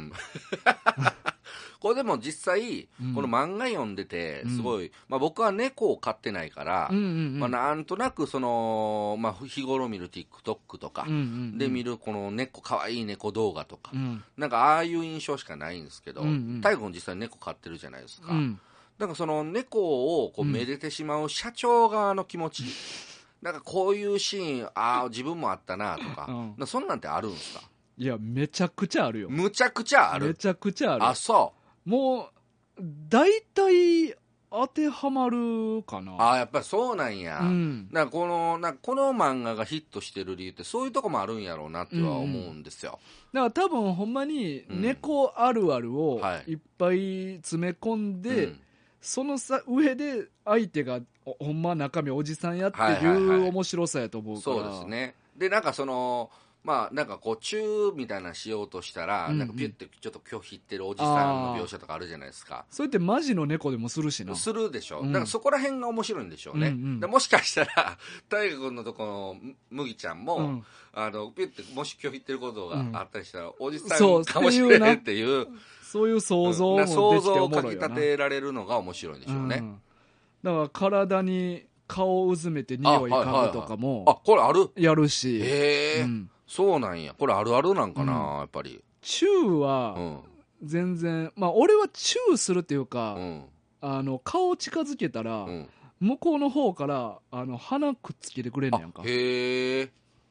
これでも実際、この漫画読んでてすごい、僕は猫を飼ってないから、なんとなくその、日頃見る TikTok とかで見るこの可愛い猫動画とか、なんかああいう印象しかないんですけど、太君実際猫飼ってるじゃないですか。なんかその猫をこうめでてしまう社長側の気持ち、なんかこういうシーン自分もあったなとか、そんなんてあるんですか？ いやめちゃくちゃあるよ。 むちゃくちゃある。 めちゃくちゃある。 そうもう大体当てはまるかな。 やっぱりそうなんや。なんかこの漫画がヒットしてる理由ってそういうとこもあるんやろうなっては思うんですよ。 だから多分ほんまに猫あるあるをいっぱい詰め込んで、その上で相手がほんま中身おじさんやっていう面白さやと思うから。 そうですね。でなんかそのなんかこうチューみたいなしようとしたら、なんかピュッてちょっと拒否ってるおじさんの描写とかあるじゃないですか。 それってマジの猫でもするしな。 するでしょ。だからそこら辺が面白いんでしょうね。もしかしたら大河君のとこの麦ちゃんも、ピュッてもし拒否ってることがあったりしたら、おじさんかもしれないっていう、 そういう想像もできておもろいよな。 想像をかき立てられるのが面白いんでしょうね。 だから体に顔をうずめて匂い嗅ぐとかもこれあるやるし。 そうなんや。これあるあるなんかな、やっぱり。 チューは全然、俺はチューするっていうか、顔近づけたら、向こうの方から鼻くっつけてくれんねやんか。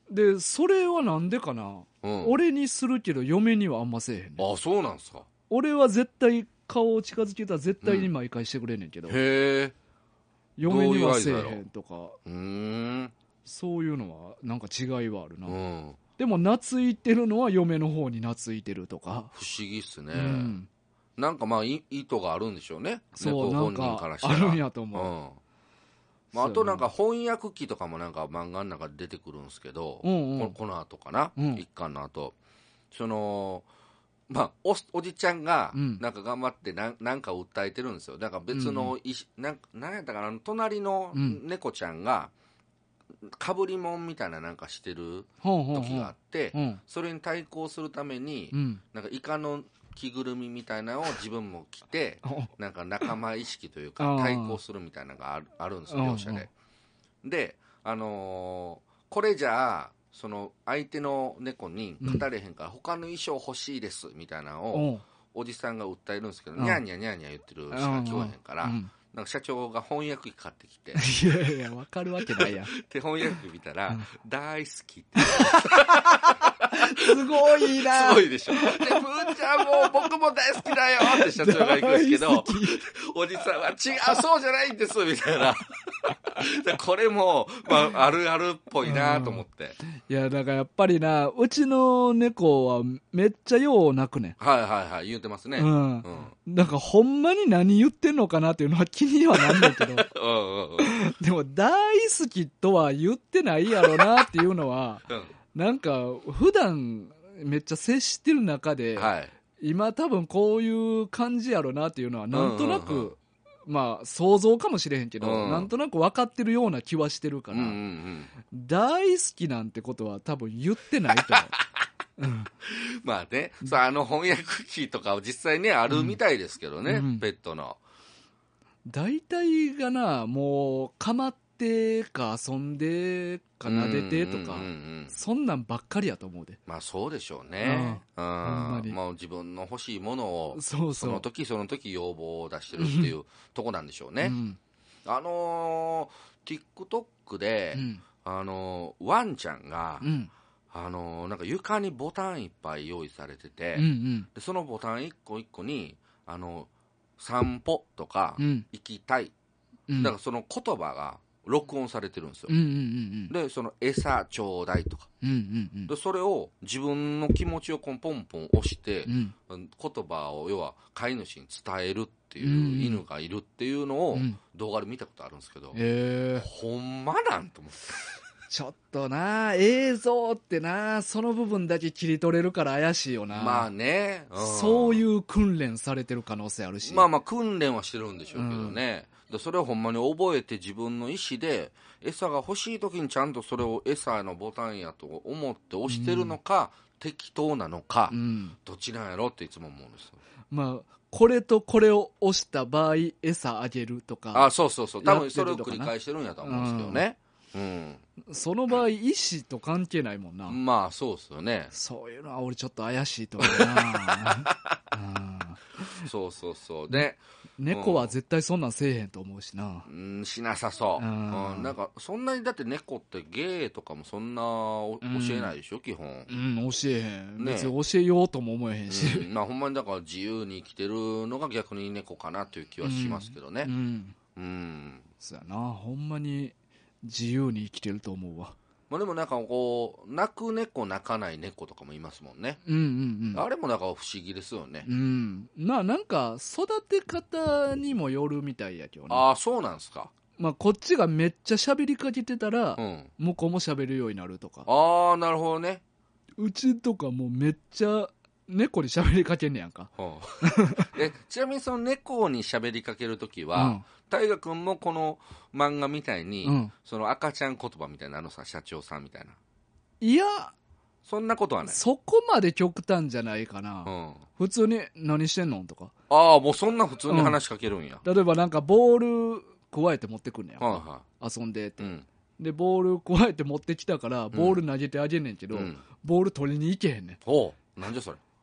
でそれはなんでかな、俺にするけど嫁にはあんませえへんねん。 あ、そうなんすか。 俺は絶対顔を近づけたら絶対に毎回してくれんねんけど、 へえ。 嫁にはせえへんとか、そういうのはなんか違いはあるな。でも懐いてるのは嫁の方に懐いてるとか。 不思議っすね。なんかまあ意図があるんでしょうね。 そう、 本人からしたらあるんやと思う。まあ、あとなんか翻訳機とかもなんか漫画の中で出てくるんですけど、この後かな、一巻の後、そのまあ、おじちゃんがなんか頑張ってなんか訴えてるんですよ。なんか別のなんやったかな、隣の猫ちゃんがかぶりもんみたいななんかしてる時があって、それに対抗するためになんかイカの着ぐるみみたいなのを自分も着てなんか仲間意識というか対抗するみたいなのがあるんですよ、両者で。で、これじゃあその相手の猫に語れへんから他の衣装欲しいですみたいなのをおじさんが訴えるんですけど、ニャーニャーニャーニャー言ってるしか聞こえへんから、なんか社長が翻訳機買ってきて、 いやいや分かるわけないやん。 で翻訳機見たら、大好きってすごいな。 すごいでしょ。で、ぷーちゃんも僕も大好きだよって社長が行くんですけど、おじさんは違う、そうじゃないんですみたいな。これも、まあ、あるあるっぽいなと思って。 いや、だからやっぱりな、うちの猫はめっちゃよう泣くねん。 はいはいはい、言うてますね。 なんかほんまに何言ってんのかなっていうのは気にはなんねんけど。でも大好きとは言ってないやろなっていうのは、なんか普段めっちゃ接してる中で、今多分こういう感じやろなっていうのはなんとなく、まあ想像かもしれへんけど、なんとなく分かってるような気はしてるから、大好きなんてことは多分言ってないと思う。 まあね、翻訳機とか実際ねあるみたいですけどね、ペットの。 大体がな、もうかまってか遊んでか撫でてとか、そんなんばっかりやと思うで。 まあそうでしょうね。まあ自分の欲しいものをその時その時要望を出してるっていうとこなんでしょうね。TikTok で、ワンちゃんが、なんか床にボタンいっぱい用意されてて、でそのボタン一個一個に散歩とか、行きたい、だからその言葉が録音されてるんですよ。でその餌ちょうだいとか、でそれを自分の気持ちをポンポン押して、言葉を要は飼い主に伝えるっていう犬がいるっていうのを動画で見たことあるんですけど、ほんまなんと思って。 ちょっとな、映像ってな、その部分だけ切り取れるから怪しいよな。 まあね、 そういう訓練されてる可能性あるし。 まあまあ訓練はしてるんでしょうけどね、それをほんまに覚えて自分の意思で餌が欲しい時にちゃんとそれを餌のボタンやと思って押してるのか、適当なのか、どっちなんやろっていつも思うんですよ。 まあこれとこれを押した場合餌あげるとか、 そうそうそう、多分それを繰り返してるんやと思うんですけどね。 その場合意思と関係ないもんな。 まあそうですよね。 そういうのは俺ちょっと怪しいと思うな。 そうそうそう。で猫は絶対そんなんせえへんと思うしな。 しなさそう。なんかそんなにだって猫ってゲイとかもそんな教えないでしょ、基本。 教えへん、別に教えようとも思えへんし、 まあほんまにだから自由に生きてるのが逆に猫かなという気はしますけどね。 そうやな、ほんまに自由に生きてると思うわ。 まあ、でもなんかこう泣く猫泣かない猫とかもいますもんね。あれもなんか不思議ですよね。 なんか育て方にもよるみたいやけどね。 ああ、そうなんですか。 まあこっちがめっちゃ喋りかけてたら、向こうも喋るようになるとか。 ああ、なるほどね。 うちとかもうめっちゃ猫に喋りかけんねやんか。 ちなみにその猫に喋りかけるときは、大河君もこの漫画みたいに、その赤ちゃん言葉みたいな社長さんみたいな。 いや、 そんなことはない。 そこまで極端じゃないかな。普通に何してんのとか。 ああ、もうそんな普通に話しかけるんや。 例えばなんかボール加えて持ってくんねやんか。遊んでって。でボール加えて持ってきたからボール投げてあげんねんけど、ボール取りに行けへんねん。 なんじゃそれ。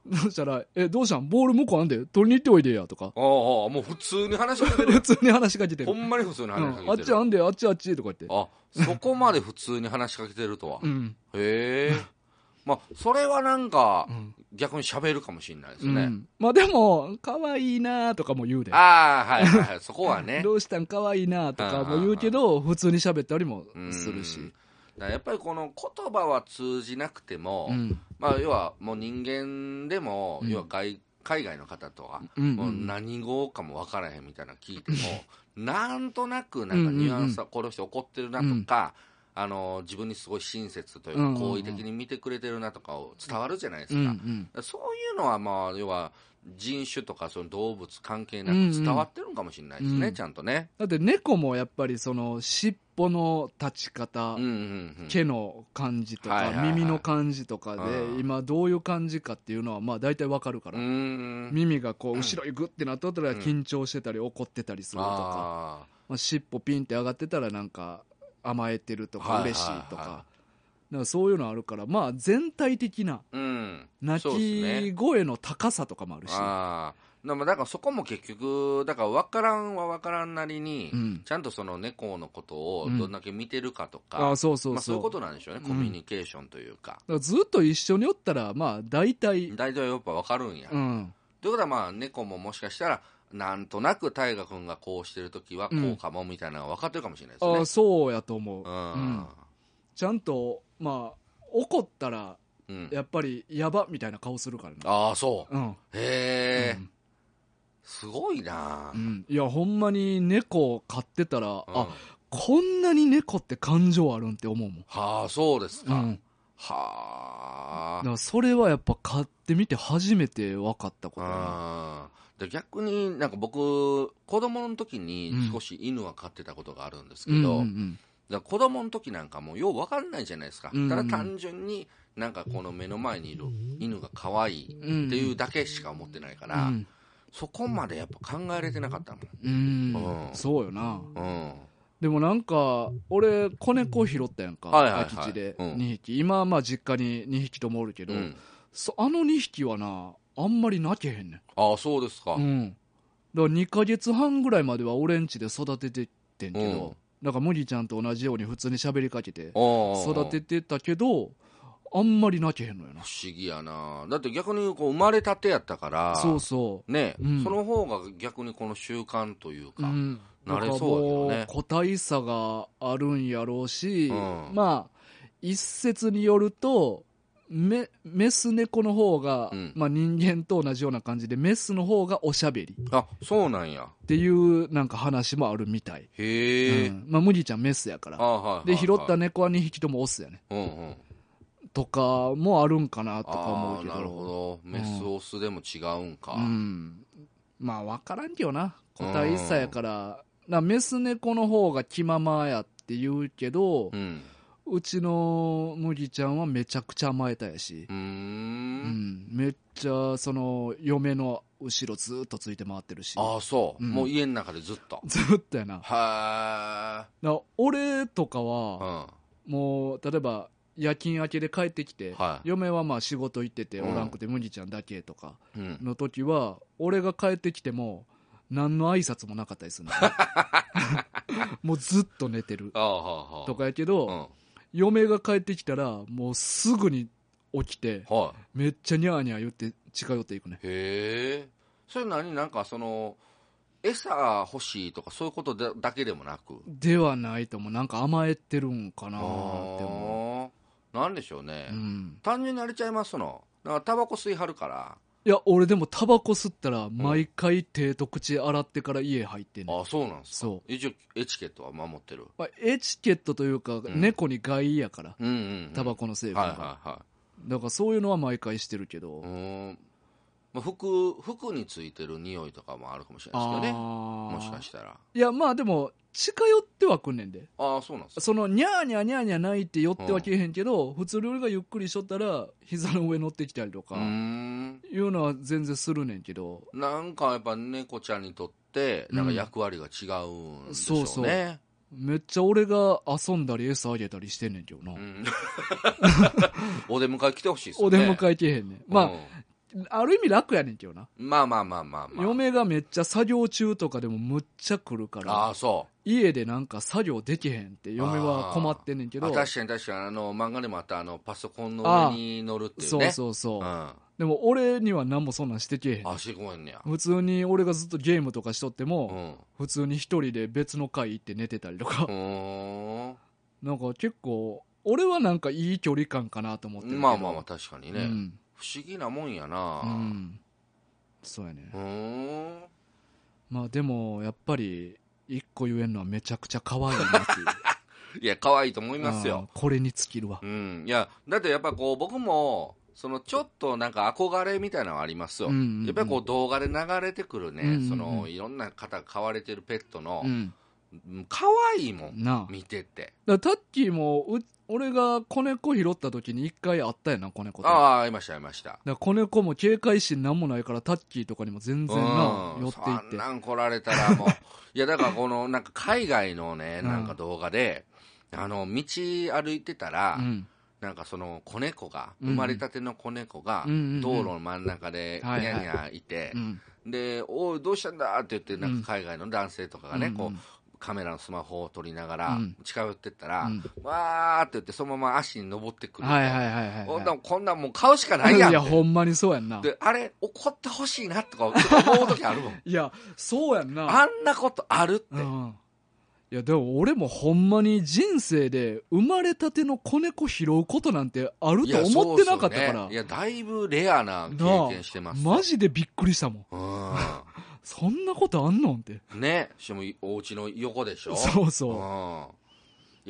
そしたら、どうしたんボール向こうあんで取りに行っておいでやとか。 ああ、もう普通に話しかけてる。 普通に話しかけてる。 ほんまに普通に話しかけてる。 あっちあんで、あっちあっちとか言って。 あ、そこまで普通に話しかけてるとは。 うん。 へえ。まあ、それはなんか、逆に喋るかもしれないですね。 まあでも、可愛いなとかも言うで。 ああ、はいはい、そこはね。 どうしたん可愛いなとかも言うけど、普通に喋ったりもするし。 やっぱりこの言葉は通じなくても、まあ要はもう人間でも、要は海外の方とは、もう何語かも分からへんみたいなの聞いても、なんとなくなんかニュアンスはこの人怒ってるなとか、自分にすごい親切というか好意的に見てくれてるなとかを伝わるじゃないですか。そういうのはまあ要は人種とかその動物関係なく伝わってるのかもしれないですね、ちゃんとね。 だって猫もやっぱりその尻尾の立ち方、毛の感じとか耳の感じとかで今どういう感じかっていうのはまあ大体わかるから、耳がこう後ろにグッてなっとったら緊張してたり怒ってたりするとか、まあ、尻尾ピンって上がってたらなんか甘えてるとか嬉しいとか、だからそういうのあるから、まあ全体的な鳴き声の高さとかもあるし、 だからそこも結局だから分からんは分からんなりに、ちゃんとその猫のことをどんだけ見てるかとか、そういうことなんでしょうね、コミュニケーションというか。 だからずっと一緒におったらまあ大体やっぱ分かるんや。ということはまあ猫ももしかしたらなんとなく大河君がこうしてるときはこうかもみたいなのが分かってるかもしれないですね。 そうやと思う。ちゃんとまあ怒ったらやっぱりやばみたいな顔するからね。 そう。へえ、すごいな。 いやほんまに猫飼ってたら、こんなに猫って感情あるんって思うもん。 はあ、そうですか。はあ。だからそれはやっぱ飼ってみて初めて分かったことだ。 で逆になんか僕子供の時に少し犬は飼ってたことがあるんですけど、だ子供の時なんかもうよう分かんないじゃないですか。ただ単純になんかこの目の前にいる犬が可愛いっていうだけしか思ってないから、そこまでやっぱ考えれてなかったもん。 そうよな。でもなんか俺子猫拾ったやんか、空き地で2匹。今はまあ実家に2匹ともおるけど、あの2匹はなあんまり泣けへんねん。 そうですか。 だから2ヶ月半ぐらいまでは俺ん家で育ててってんけど、だから麦ちゃんと同じように普通に喋りかけて育ててたけど、あんまり泣けへんのよな。 不思議やな。だって逆にこう生まれたてやったからね、その方が逆にこの習慣というか、なれそうだけどね。 個体差があるんやろうし、まあ一説によるとメス猫の方が、まあ、人間と同じような感じでメスの方がおしゃべり、 そうなんやっていうなんか話もあるみたい。 へえ。 まあ麦ちゃんメスやから、で拾った猫は2匹ともオスやね、とかもあるんかなとか思うけど。 なるほど。メスオスでも違うんか。 まあ分からんけどな、個体差やから。メス猫の方が気ままやって言うけど、うちの麦ちゃんはめちゃくちゃ甘えたやし、めっちゃその嫁の後ろずっとついて回ってるし。 そう、もう家の中でずっとやな。俺とかは、もう例えば夜勤明けで帰ってきて、嫁はまあ仕事行ってておらんくて麦ちゃんだけとかの時は、俺が帰ってきても何の挨拶もなかったりするのもうずっと寝てるとかやけど、嫁が帰ってきたらもうすぐに起きて、めっちゃニャーニャー言って近寄っていくね。 へえ。それなんかその餌欲しいとかそういうことだけでもなくではないと思う。なんか甘えてるんかなって思う。なんでしょうね、単純に慣れちゃいますの。だからタバコ吸いはるから。 いや俺でもタバコ吸ったら毎回手と口洗ってから家入ってんねん。 そうなんですか。一応エチケットは守ってる。 エチケットというか、猫に害やから、タバコの成分が、だからそういうのは毎回してるけど、 服についてる匂いとかもあるかもしれないですけどね、もしかしたら。 いやまあでも近寄ってはくんねんで。 そうなんですか。 そのニャーニャーニャーニャー泣いて寄ってはけへんけど、普通に俺がゆっくりしとったら膝の上乗ってきたりとかいうのは全然するねんけど、 なんかやっぱ猫ちゃんにとってなんか役割が違うんでしょうね。 めっちゃ俺が遊んだり餌あげたりしてんねんけどな、 お出迎え来てほしいですね。 お出迎え来へんねん。まあある意味楽やねんけどな。 まあまあまあまあまあ。 嫁がめっちゃ作業中とかでもむっちゃ来るから。 あ、そう。 家でなんか作業できへんって嫁は困ってんねんけど。 確かに漫画でもあったパソコンの上に乗るっていうね。 そうそうそう。でも俺には何もそんなんしてけへん。 してこへんねや。 普通に俺がずっとゲームとかしとっても、普通に一人で別の階行って寝てたりとか。なんか結構、俺はなんかいい距離感かなと思ってるけど。 まあまあまあ確かにね。不思議なもんやな。 そうやね。まあでもやっぱり一個言えるのはめちゃくちゃ可愛いなっていう。 いや可愛いと思いますよ。 これに尽きるわ。 いやだってやっぱこう僕もそのちょっとなんか憧れみたいなのはありますよ。やっぱりこう動画で流れてくるね、そのいろんな方が飼われてるペットの、可愛いもん見てて。 タッキーも俺が子猫拾った時に一回会ったやな、子猫と。 ああ、いましたいました。 子猫も警戒心なんもないからタッキーとかにも全然寄っていって。 そんなん来られたらもういやだからこのなんか海外のねなんか動画で、道歩いてたら、なんかその子猫が、生まれたての子猫が道路の真ん中でニャニャいて、でおいどうしたんだって言って、なんか海外の男性とかがね、こうカメラのスマホを撮りながら近寄ってったら、わーって言ってそのまま足に登ってくると、こんなんもう買うしかないやん。 いやほんまにそうやんな。 であれ怒ってほしいなとか思う時あるもん。 いやそうやんな。 あんなことあるって。 いやでも俺もほんまに人生で生まれたての子猫拾うことなんてあると思ってなかったから。 いやだいぶレアな経験してます。 マジでびっくりしたもん。そんなことあんのってね。しかもお家の横でしょ。 そうそう。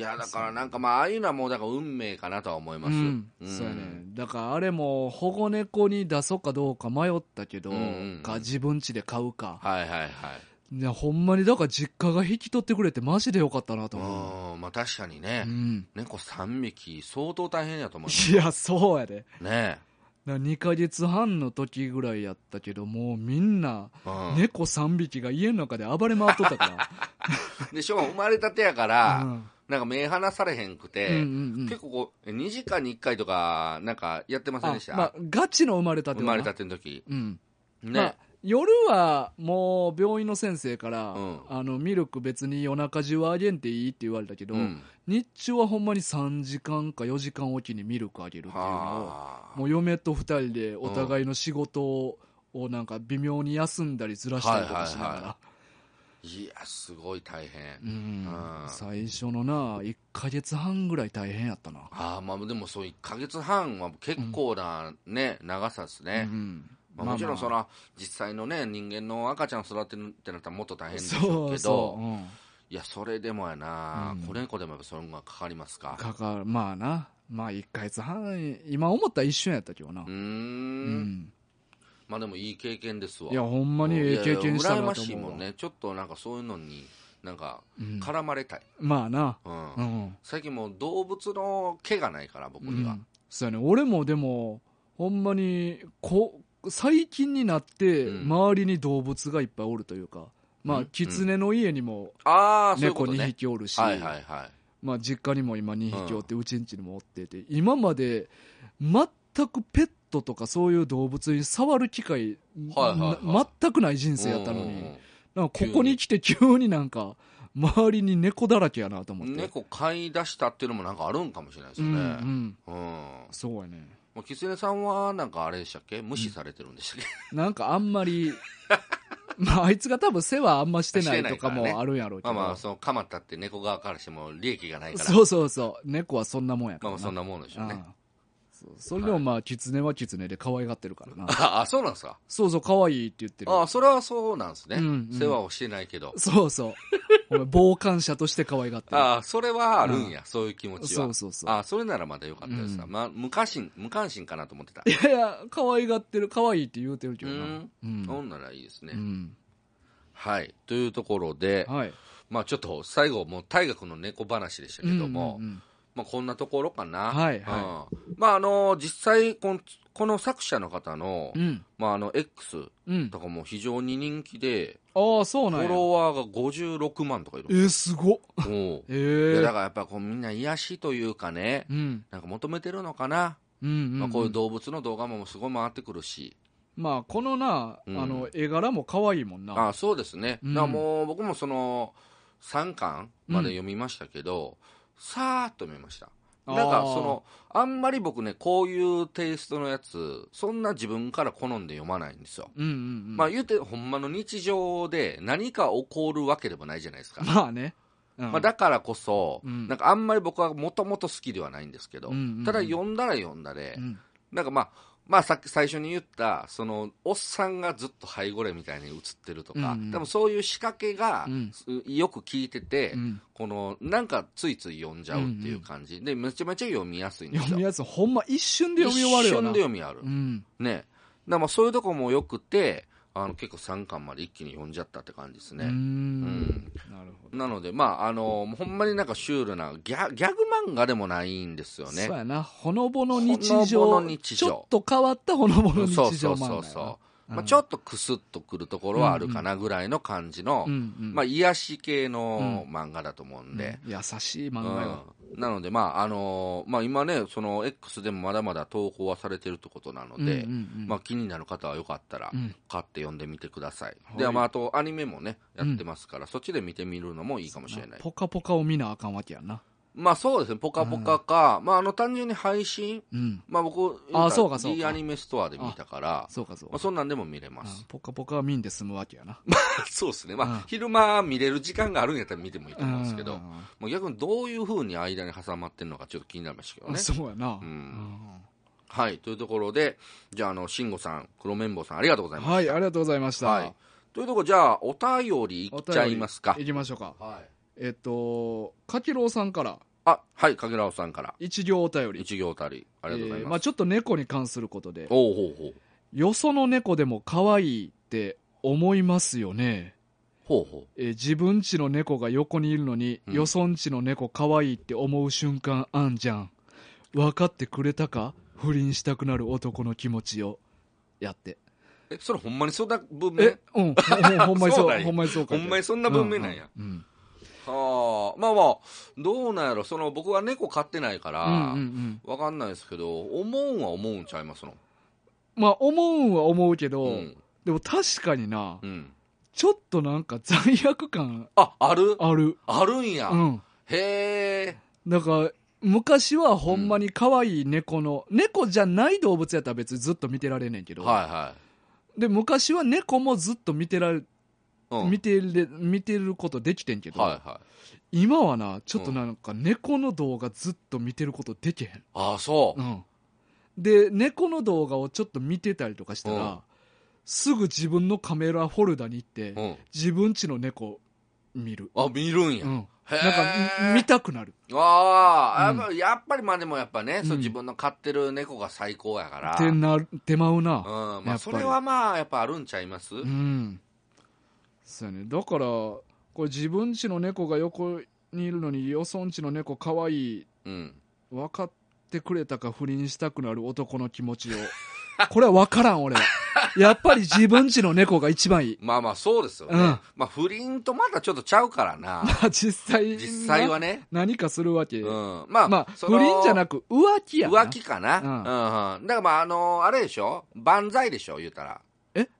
いやだからなんかまあああいうのはもうだから運命かなとは思います。 そうやね。だからあれも保護猫に出そうかどうか迷ったけど、自分家で飼うか。いやほんまにだから実家が引き取ってくれてマジでよかったなと思う。 まあ確かにね、猫3匹相当大変やと思う。 いやそうやでね。 2ヶ月半の時ぐらいやったけどもうみんな、猫3匹が家の中で暴れ回っとったからでしかも生まれたてやから、なんか目離されへんくて、結構こう2時間に1回とかなんかやってませんでした？ まあガチの生まれたての時、 ね、夜はもう病院の先生から、ミルク別に夜中中はあげんていいって言われたけど、日中はほんまに3時間か4時間おきにミルクあげるっていうのをもう嫁と2人でお互いの仕事をなんか微妙に休んだりずらしたりとかしながら、 いやすごい大変、 最初のな1ヶ月半ぐらい大変やったな。 まあでもそう1ヶ月半は結構なね、長さですね。もちろんその実際のね人間の赤ちゃんを育てるってなったらもっと大変でしょうけど、いやそれでもやな、子猫でもやっぱそれがかかりますか。 まあな、まあ1ヶ月半今思ったら一瞬やったけどな。 まあでもいい経験ですわ。 いやほんまにいい経験したなと思う。 羨ましいもんね。ちょっとなんかそういうのになんか絡まれたい。 まあな、 最近もう動物の毛がないから僕には。 そうやね。俺もでもほんまに最近になって周りに動物がいっぱいおるというか、まあ狐の家にも猫2匹おるし、まあ実家にも今2匹おって、うちんちにもおってて、今まで全くペットとかそういう動物に触る機会全くない人生やったのに、なんかここに来て急になんか周りに猫だらけやなと思って。 猫飼い出したっていうのもなんかあるんかもしれないですね。 そうやね。 キツネさんはなんかあれでしたっけ、無視されてるんでしたっけ、 なんかあんまりまああいつが多分世話あんましてないとかもあるんやろうけど、 まあそのかまったって猫側からしても利益がないから。 そう猫はそんなもんやからな。 そんなもんでしょうね。 それでもまあ狐は狐で可愛がってるからな。 そうなんですか。 そう可愛いって言ってる。 それはそうなんですね。世話をしてないけど。 そう傍観者として可愛がってる。 それはあるんや、そういう気持ちは。 そうそれならまだよかったです。まあ無関心かなと思ってた。 いや可愛がってる、可愛いって言うてるけどな。 そんならいいですね。はいというところで、まあちょっと最後もう大河の猫話でしたけども。まあ、こんなところかな。まあ実際この作者の方の、まあX とかも非常に人気で、 そうなんや。 フォロワーが56万とかいる。 すごっ。 いやだからやっぱみんな癒しというかね、なんか求めてるのかな。まあこういう動物の動画もすごい回ってくるし、 まあこのな、絵柄も可愛いもんな。 そうですね、もう僕もその3巻まで読みましたけど、さーっと読みました。なんかそのあんまり僕ね、こういうテイストのやつそんな自分から好んで読まないんですよ。まあ言うてほんまの日常で何か起こるわけでもないじゃないですか。 まあね、 だからこそ、なんかあんまり僕はもともと好きではないんですけど、ただ読んだら読んだで、なんかまあさっき最初に言ったそのおっさんがずっと背後霊みたいに映ってるとか、多分そういう仕掛けが、よく聞いてて、このなんかついつい読んじゃうっていう感じで、めちゃめちゃ読みやすいんですよ。 読みやすい、ほんま一瞬で読み終わるよな。 一瞬で読みある、ね。だからまあそういうとこもよくて、結構3巻まで一気に読んじゃったって感じですね。なるほど。なのでまあほんまになんかシュールなギャグ漫画でもないんですよね。 そうやな、ほのぼの日常、ちょっと変わったほのぼの日常漫画やな。 まあ、ちょっとクスッとくるところはあるかなぐらいの感じの、まあ、癒し系の漫画だと思うんで、 優しい漫画よ。 なので、まあまあ、今ねその X でもまだまだ投稿はされてるってことなので、まあ、気になる方はよかったら買って読んでみてください。ではまあ、あとアニメもねやってますから、そっちで見てみるのもいいかもしれない。 ポカポカを見なあかんわけやな。 まあそうですね、ポカポカか、まあ単純に配信、まあ僕、D アニメストアで見たから、まあそんなんでも見れます。 ポカポカは見んで済むわけやな。 そうですね、まあ昼間見れる時間があるんやったら見てもいいと思うんですけど、もう逆にどういう風に間に挟まってるのかちょっと気になりましたけどね。 そうやな。 はい、というところで、じゃあ慎吾さん、黒綿棒さんありがとうございました。 はい、ありがとうございました。 というところじゃあお便りいっちゃいますか。 いきましょうか。かきろうさんから。 はい、かげらおさんから一行お便り。 一行お便りありがとうございます。 まあちょっと猫に関することで、よその猫でも可愛いって思いますよね。自分家の猫が横にいるのに、よそんちの猫可愛いって思う瞬間あんじゃん。分かってくれたか、不倫したくなる男の気持ちを。やって。 それほんまにそんな文面？ ほんまにそう。ほんまにそうか。 ほんまにそんな文面なんや。まあまあどうなんやろ。その僕は猫飼ってないからわかんないですけど、思うんは思うんちゃいますの。 まあ思うんは思うけど、でも確かにな、ちょっとなんか罪悪感あるんや。 へえ。だから昔はほんまに可愛い猫じゃない動物やったら別にずっと見てられんねんけど、で昔は猫もずっと見てることできてんけど、今はなちょっとなんか猫の動画ずっと見てることできへん。 そう。 で猫の動画をちょっと見てたりとかしたら、すぐ自分のカメラフォルダに行って、自分家の猫見る。 見るんや。 なんか見たくなる。 やっぱりまあでもやっぱね、自分の飼ってる猫が最高やから手間うな。 まあそれはまあやっぱあるんちゃいます。 そうやね。だからこれ自分家の猫が横にいるのによそんちの猫可愛い、分かってくれたか、不倫したくなる男の気持ちをこれは分からん俺は。やっぱり自分家の猫が一番いい。 まあそうですよね。まあ不倫とまだちょっとちゃうからな。 実際はね、何かするわけ。まあ不倫じゃなく浮気やな。 浮気かな。だからまああれでしょ、万歳でしょ言うたら。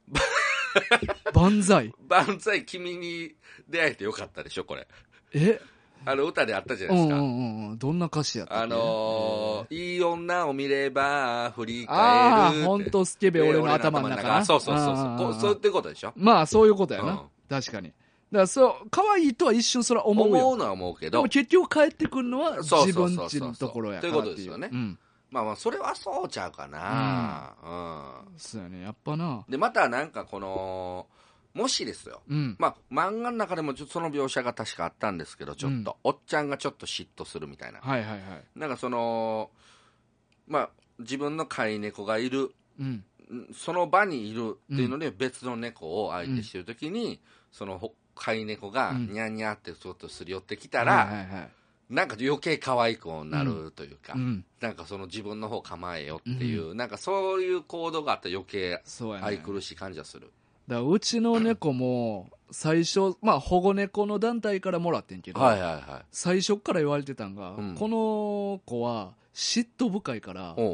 万歳君に出会えてよかったでしょこれ。歌であったじゃないですか。 どんな歌詞やったっけ。いい女を見れば振り返る。 ほんとスケベ俺の頭の中。 そうそういうことでしょ。 まあそういうことやな。確かに。だから可愛いとは一瞬それは思うよ。 思うのは思うけど。 でも結局帰ってくるのは自分家のところやからっていう。 ということですよね。まあそれはそうちゃうかな。 そうやね、やっぱな。 でまたなんかこのもしですよ、まあ漫画の中でもちょっとその描写が確かあったんですけど、ちょっと、おっちゃんがちょっと嫉妬するみたいな。なんかそのまあ自分の飼い猫がいる、その場にいるっていうので、別の猫を相手してるときに、その飼い猫がニャンニャってちょっとすり寄ってきたら、なんか余計可愛くなるというか、なんかその自分の方構えよっていう、なんかそういう行動があったら余計愛くるしい感じはする。 だからうちの猫も最初、まあ保護猫の団体からもらってんけど、最初から言われてたんが、この子は嫉妬深いから、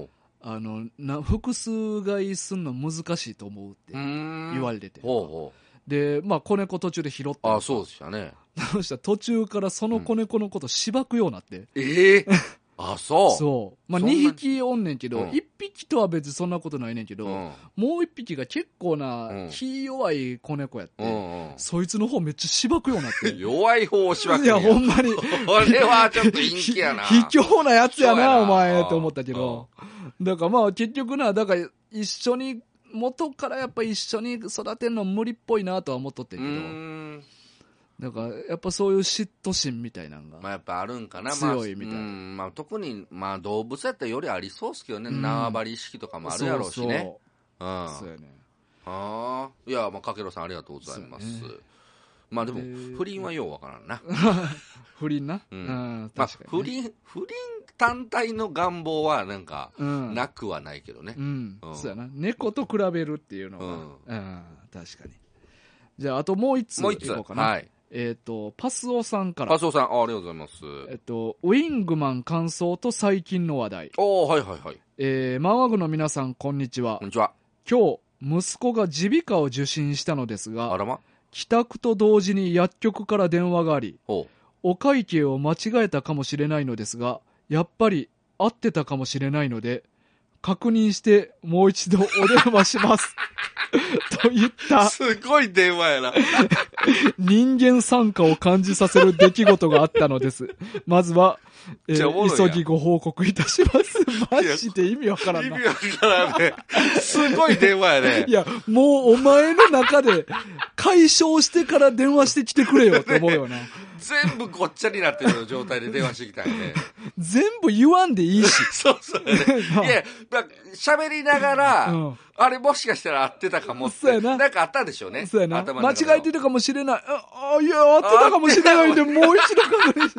複数買いすんの難しいと思うって言われてて。で、まあ、子猫途中で拾った。 あ、そうでしたね。 そしたら途中からその子猫のことしばくようになって。 あ、そう。 そう。まあ、2匹おんねんけど、1匹とは別にそんなことないねんけど、もう1匹が結構な、気弱い子猫やって、そいつの方めっちゃしばくようになって。 弱い方をしばく。 いや、ほんまに。 これはちょっと陰気やな。 卑怯なやつやな、お前、って思ったけど。だからまあ、結局な、だから一緒に、元からやっぱ一緒に育てるの無理っぽいなとは思っとってんけど。だからやっぱそういう嫉妬心みたいなのがまあやっぱあるんかな、 強いみたいな、 まあ、特にまあ動物やったらよりありそうっすけどね、縄張り意識とかもあるやろうしね。そうやね。いや、まあかけろさんありがとうございます。まあでも不倫はようわからんな。 不倫な、 まあ不倫単体の願望はなんかなくはないけどね。 そうやな、猫と比べるっていうのは、確かに。じゃああともう一ついこうかな。はい。パスオさんから。 パスオさん、ありがとうございます。 ウィングマン感想と最近の話題。 はいはいはい。 マワグの皆さん、こんにちは。 こんにちは。 今日、息子が耳鼻科を受診したのですが、 あらま。 帰宅と同時に薬局から電話があり、お会計を間違えたかもしれないのですが、やっぱり合ってたかもしれないので、確認してもう一度お電話します。と言った。 すごい電話やな。 人間参加を感じさせる出来事があったのです。まずは、急ぎご報告いたします。マジで意味わからんな。 意味わからんね。すごい電話やね。 いや、もうお前の中で解消してから電話してきてくれよって思うよな。 全部ごっちゃになってる状態で電話してきたんね。 全部言わんでいいし。 そうそう、ね。いや、喋りながら、あれもしかしたら合ってたかもって。そうやな。なんかあったでしょうね。 そうやな。間違えてたかもしれない。いや、合ってたかもしれないんで、もう一度確認して。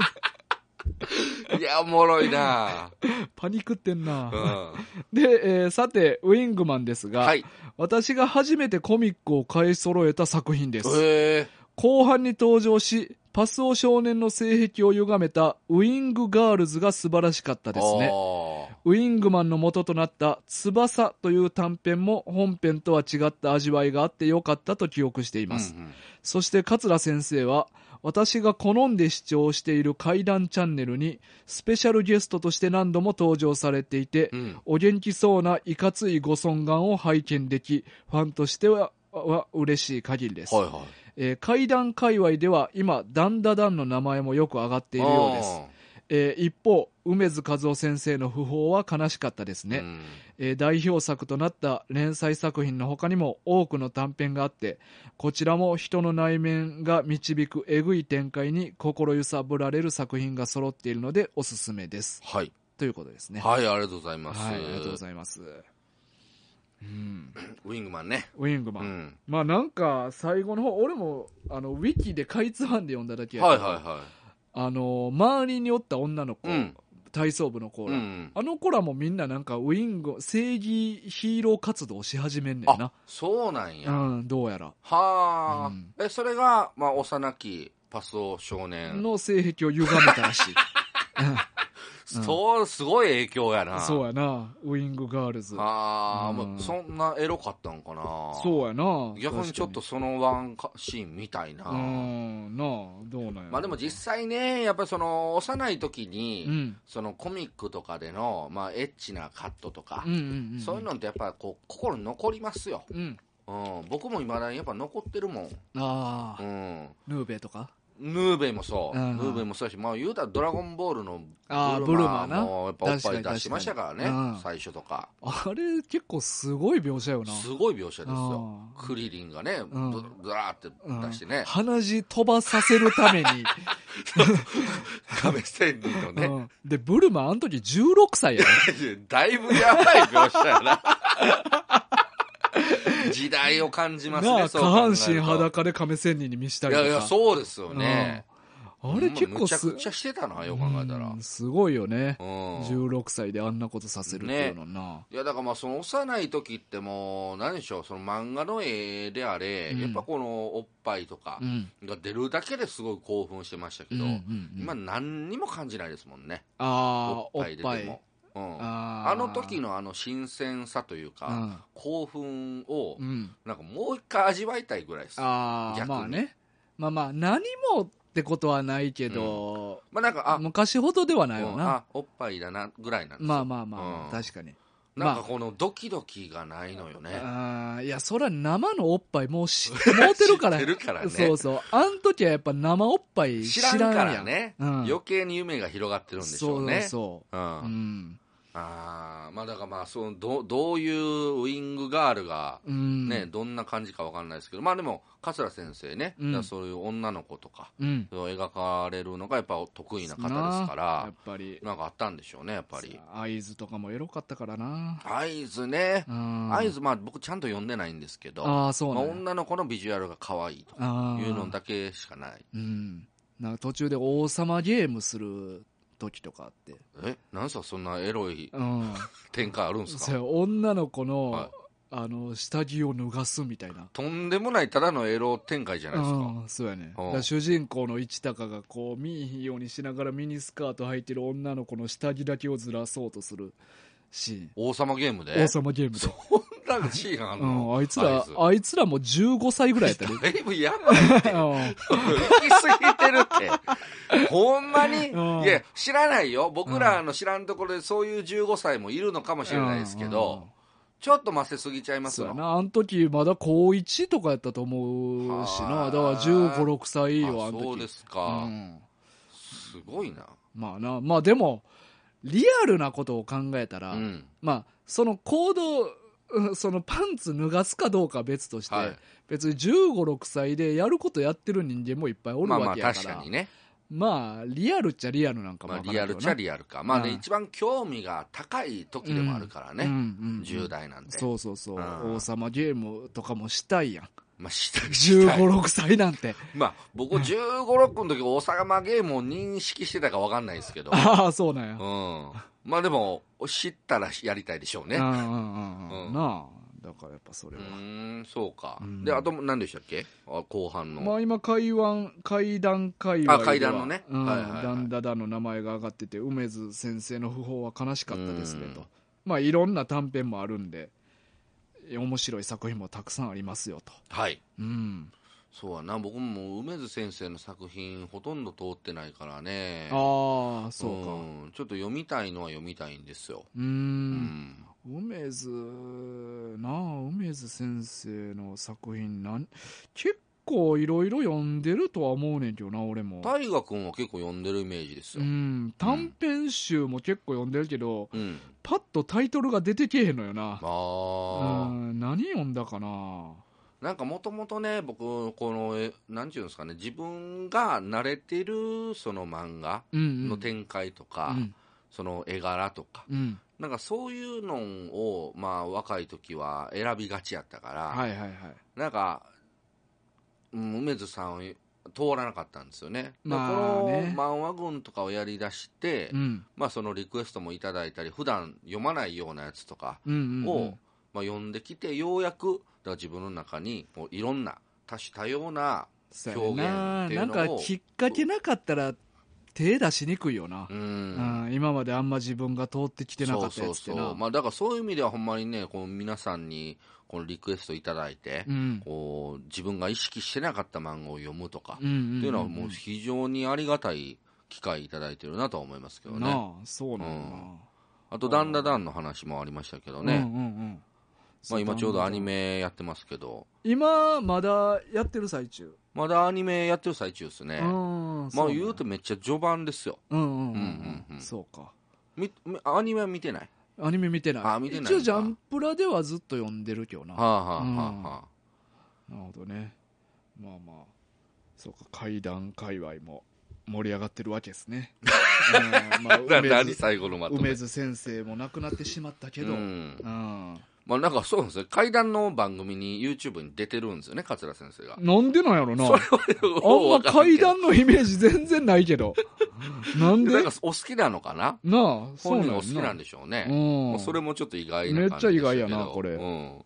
いや、おもろいな。 パニックってんな。で、さて、ウィングマンですが、私が初めてコミックを買い揃えた作品です。後半に登場し、パスオ少年の性癖を歪めたウィングガールズが素晴らしかったですね。ウィングマンの元となった翼という短編も本編とは違った味わいがあってよかったと記憶しています。そして桂先生は私が好んで視聴している怪談チャンネルにスペシャルゲストとして何度も登場されていて、お元気そうないかついご尊顔を拝見でき、ファンとしては嬉しい限りです。怪談界隈では今ダンダダンの名前もよく上がっているようです。一方梅津和夫先生の訃報は悲しかったですね。代表作となった連載作品の他にも多くの短編があって、こちらも人の内面が導くえぐい展開に心揺さぶられる作品が揃っているのでおすすめです、ということですね。 はい、ありがとうございます。 はい、ありがとうございます。 ウィングマンね。 ウィングマン。まあなんか最後の方、俺もウィキでかいつまんで読んだだけやけど、周りにおった女の子、体操部の子ら、あの子らもみんななんかウィング正義ヒーロー活動をし始めんねんな。 そうなんや。 どうやら。 はあ。それがまあ幼きパスオ少年の性癖を歪めたらしい。 そう、すごい影響やな。 そうやな、ウィングガールズ。 そんなエロかったんかな。 そうやな。 逆にちょっとそのワンシーンみたいな。 どうなんや。 まあでも実際ね、やっぱりその幼い時に、そのコミックとかでの、まあエッチなカットとか、そういうのってやっぱこう心に残りますよ。僕も未だにやっぱ残ってるもん。 ヌーベとかヌーベイもそう、ヌーベイもそうやし、まあ言うたらドラゴンボールのブルマーもやっぱおっぱい出しましたからね、最初とか。 あれ結構すごい描写よな。 すごい描写ですよ。クリリンがね、ドラーって出してね、 鼻血飛ばさせるために亀仙人のね、 でブルマーあの時16歳やね。 だいぶやばい描写やな。時代を感じますね。 下半身裸で亀仙人に見したりとか。 いやそうですよね。 あれ結構むちゃくちゃしてたな、よく考えたら。 すごいよね。16歳であんなことさせるっていうのな。 いやだからまあその幼い時ってもう何でしょう、その漫画の絵であれ、やっぱこのおっぱいとかが出るだけですごい興奮してましたけど、今何にも感じないですもんね。 おっぱい出ても。 あの時の新鮮さというか、興奮を、なんかもう一回味わいたいぐらいです。逆に。 まあね。まあ何もってことはないけど、 まあなんか、 昔ほどではないよな。 おっぱいだな、ぐらいなんですよ。 まあ、確かに。 なんかこのドキドキがないのよね。 いや、そら生のおっぱいもう知ってもうてるから。 知ってるからね。 そうそう。あん時はやっぱ生おっぱい知らんからね。余計に夢が広がってるんでしょうね。 そう。 まあだからまあどういうウイングガールがね、どんな感じかわかんないですけど、まあでも桂先生ね、そういう女の子とか、描かれるのがやっぱ得意な方ですから、やっぱりなんかあったんでしょうね、やっぱり。 合図とかもエロかったからな。 合図ね、合図、まあ僕ちゃんと読んでないんですけど、女の子のビジュアルが可愛いというのだけしかない。 なんか途中で王様ゲームする時とかあって、 なんすかそんなエロい展開あるんですか。 女の子の、下着を脱がすみたいな、 とんでもないただのエロ展開じゃないですか。 そうやね。主人公の市高がこう見えへんようにしながらミニスカート履いてる女の子の下着だけをずらそうとするシーン。 王様ゲームで。 王様ゲームで。 そんなシーンあるの。 あいつらも15歳ぐらいやったね。 だいぶやばいって。行き過ぎてるって。ほんまに。いや、知らないよ。僕らの知らんところでそういう15歳もいるのかもしれないですけど、ちょっとませすぎちゃいますよ。 そうやな。あの時まだ高1とかやったと思うしな。だから15、6歳よ、あの時。 そうですか。すごいな。 まあな。まあでも、リアルなことを考えたら、まあ、その行動、そのパンツ脱がすかどうかは別として、別に15、6歳でやることやってる人間もいっぱいおるわけやから。 確かにね。 まあ、リアルっちゃリアルなんかもわからんけどな。 リアルっちゃリアルか。まあね、一番興味が高い時でもあるからね。10代なんて。 そう。王様ゲームとかもしたいやん。 まあ、したい。 15、6歳なんて。 まあ、僕15、6の時王様ゲームを認識してたかわかんないですけど。 そうなんや。 まあでも、知ったらやりたいでしょうね。なあ。だからやっぱそれは。 そうか。で、あと何でしたっけ、後半の。 まあ今、階段界隈では。 階段のね。 ダンダダの名前が上がってて、梅津先生の訃報は悲しかったですねと。まあいろんな短編もあるんで、面白い作品もたくさんありますよと。 はい。そうやな、僕も梅津先生の作品ほとんど通ってないからね。そうか。ちょっと読みたいのは読みたいんですよ。梅津先生の作品結構いろいろ読んでるとは思うねんけどな、俺も。 大河君は結構読んでるイメージですよ。 短編集も結構読んでるけど、パッとタイトルが出てけえへんのよな。何読んだかな。 なんかもともとね、僕このなんていうんですかね、自分が慣れてるその漫画の展開とか、その絵柄とか、なんかそういうのをまあ若い時は選びがちやったから、なんか梅津さんを通らなかったんですよね。この漫画群とかをやりだして、まあそのリクエストもいただいたり、普段読まないようなやつとかをまあ読んできて、ようやくだから自分の中にこういろんな多種多様な表現っていうのを、 なんかきっかけなかったら手出しにくいよな。今まであんま自分が通ってきてなかったやつってな。 まあだからそういう意味ではほんまにね、この皆さんにこのリクエストいただいて、こう自分が意識してなかった漫画を読むとかっていうのはもう非常にありがたい機会いただいてるなとは思いますけどね。 そうなんだな。 あとダンダダンの話もありましたけどね。まあ今ちょうどアニメやってますけど。 今まだやってる最中。 まだアニメやってる最中ですね。まあ言うとめっちゃ序盤ですよ。 そうか。 アニメは見てない？ アニメ見てない。一応ジャンプラではずっと読んでるけどな。なるほどね。まあまあ、そうか、怪談界隈も盛り上がってるわけですね。 何最後のまとめ。 梅津先生も亡くなってしまったけど。 まあなんかそうなんですよ。怪談の番組に YouTube に出てるんですよね、桂先生が。 なんでなんやろな。あんま怪談のイメージ全然ないけど。なんで？ なんかお好きなのかな？本人お好きなんでしょうね。それもちょっと意外な感じですけど。 めっちゃ意外やな、これ。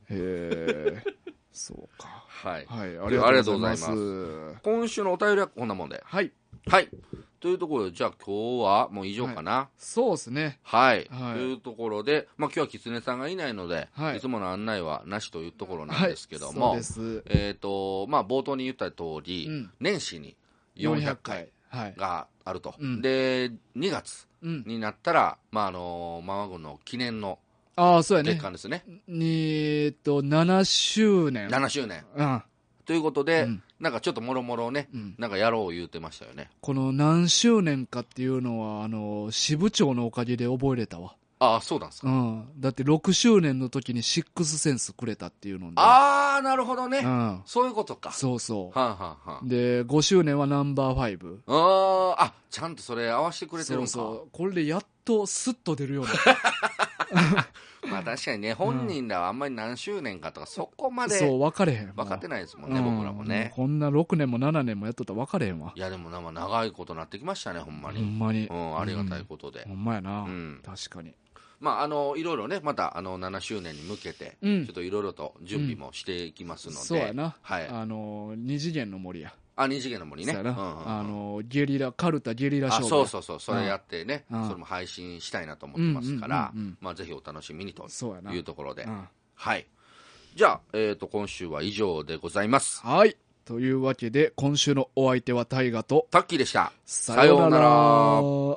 そうか。 はい。ありがとうございます。今週のお便りはこんなもんで。 はい。 というところで、じゃあ今日はもう以上かな。 はい、そうですね。 はい。というところで、今日は狐さんがいないので、いつもの案内はなしというところなんですけども、冒頭に言った通り、年始に400回があると。で、2月になったら、ママ軍の記念の月間ですね。 7周年。 7周年。ということで、なんかちょっともろもろね、なんかやろう言うてましたよね。 この何周年かっていうのは、支部長のおかげで覚えれたわ。 ああ、そうなんですか。 だって6周年の時にシックスセンスくれたっていうので。 ああ、なるほどね。そういうことか。 そうそう。 はで、5周年はナンバー5。 ちゃんとそれ合わせてくれてるんか。 そう。これでやっとスッと出るような。 まあ確かにね、本人らはあんまり何周年かとかそこまで分かれへん。 分かってないですもんね、僕らもね。 こんな6年も7年もやっとったら分かれへんわ。 いやでも長いことなってきましたね、ほんまに。 ほんまに。 ありがたいことで。 ほんまやな。確かに。 まあいろいろね、また7周年に向けて、ちょっといろいろと準備もしていきますので。 そうやな。二次元の森や。 二次元の森ね。 ゲリラ、カルタゲリラショー。 そう、それやってね、それも配信したいなと思ってますから、ぜひお楽しみにというところで。はい。じゃあ、今週は以上でございます。 はい。というわけで、今週のお相手はタイガとタッキーでした。 さようなら。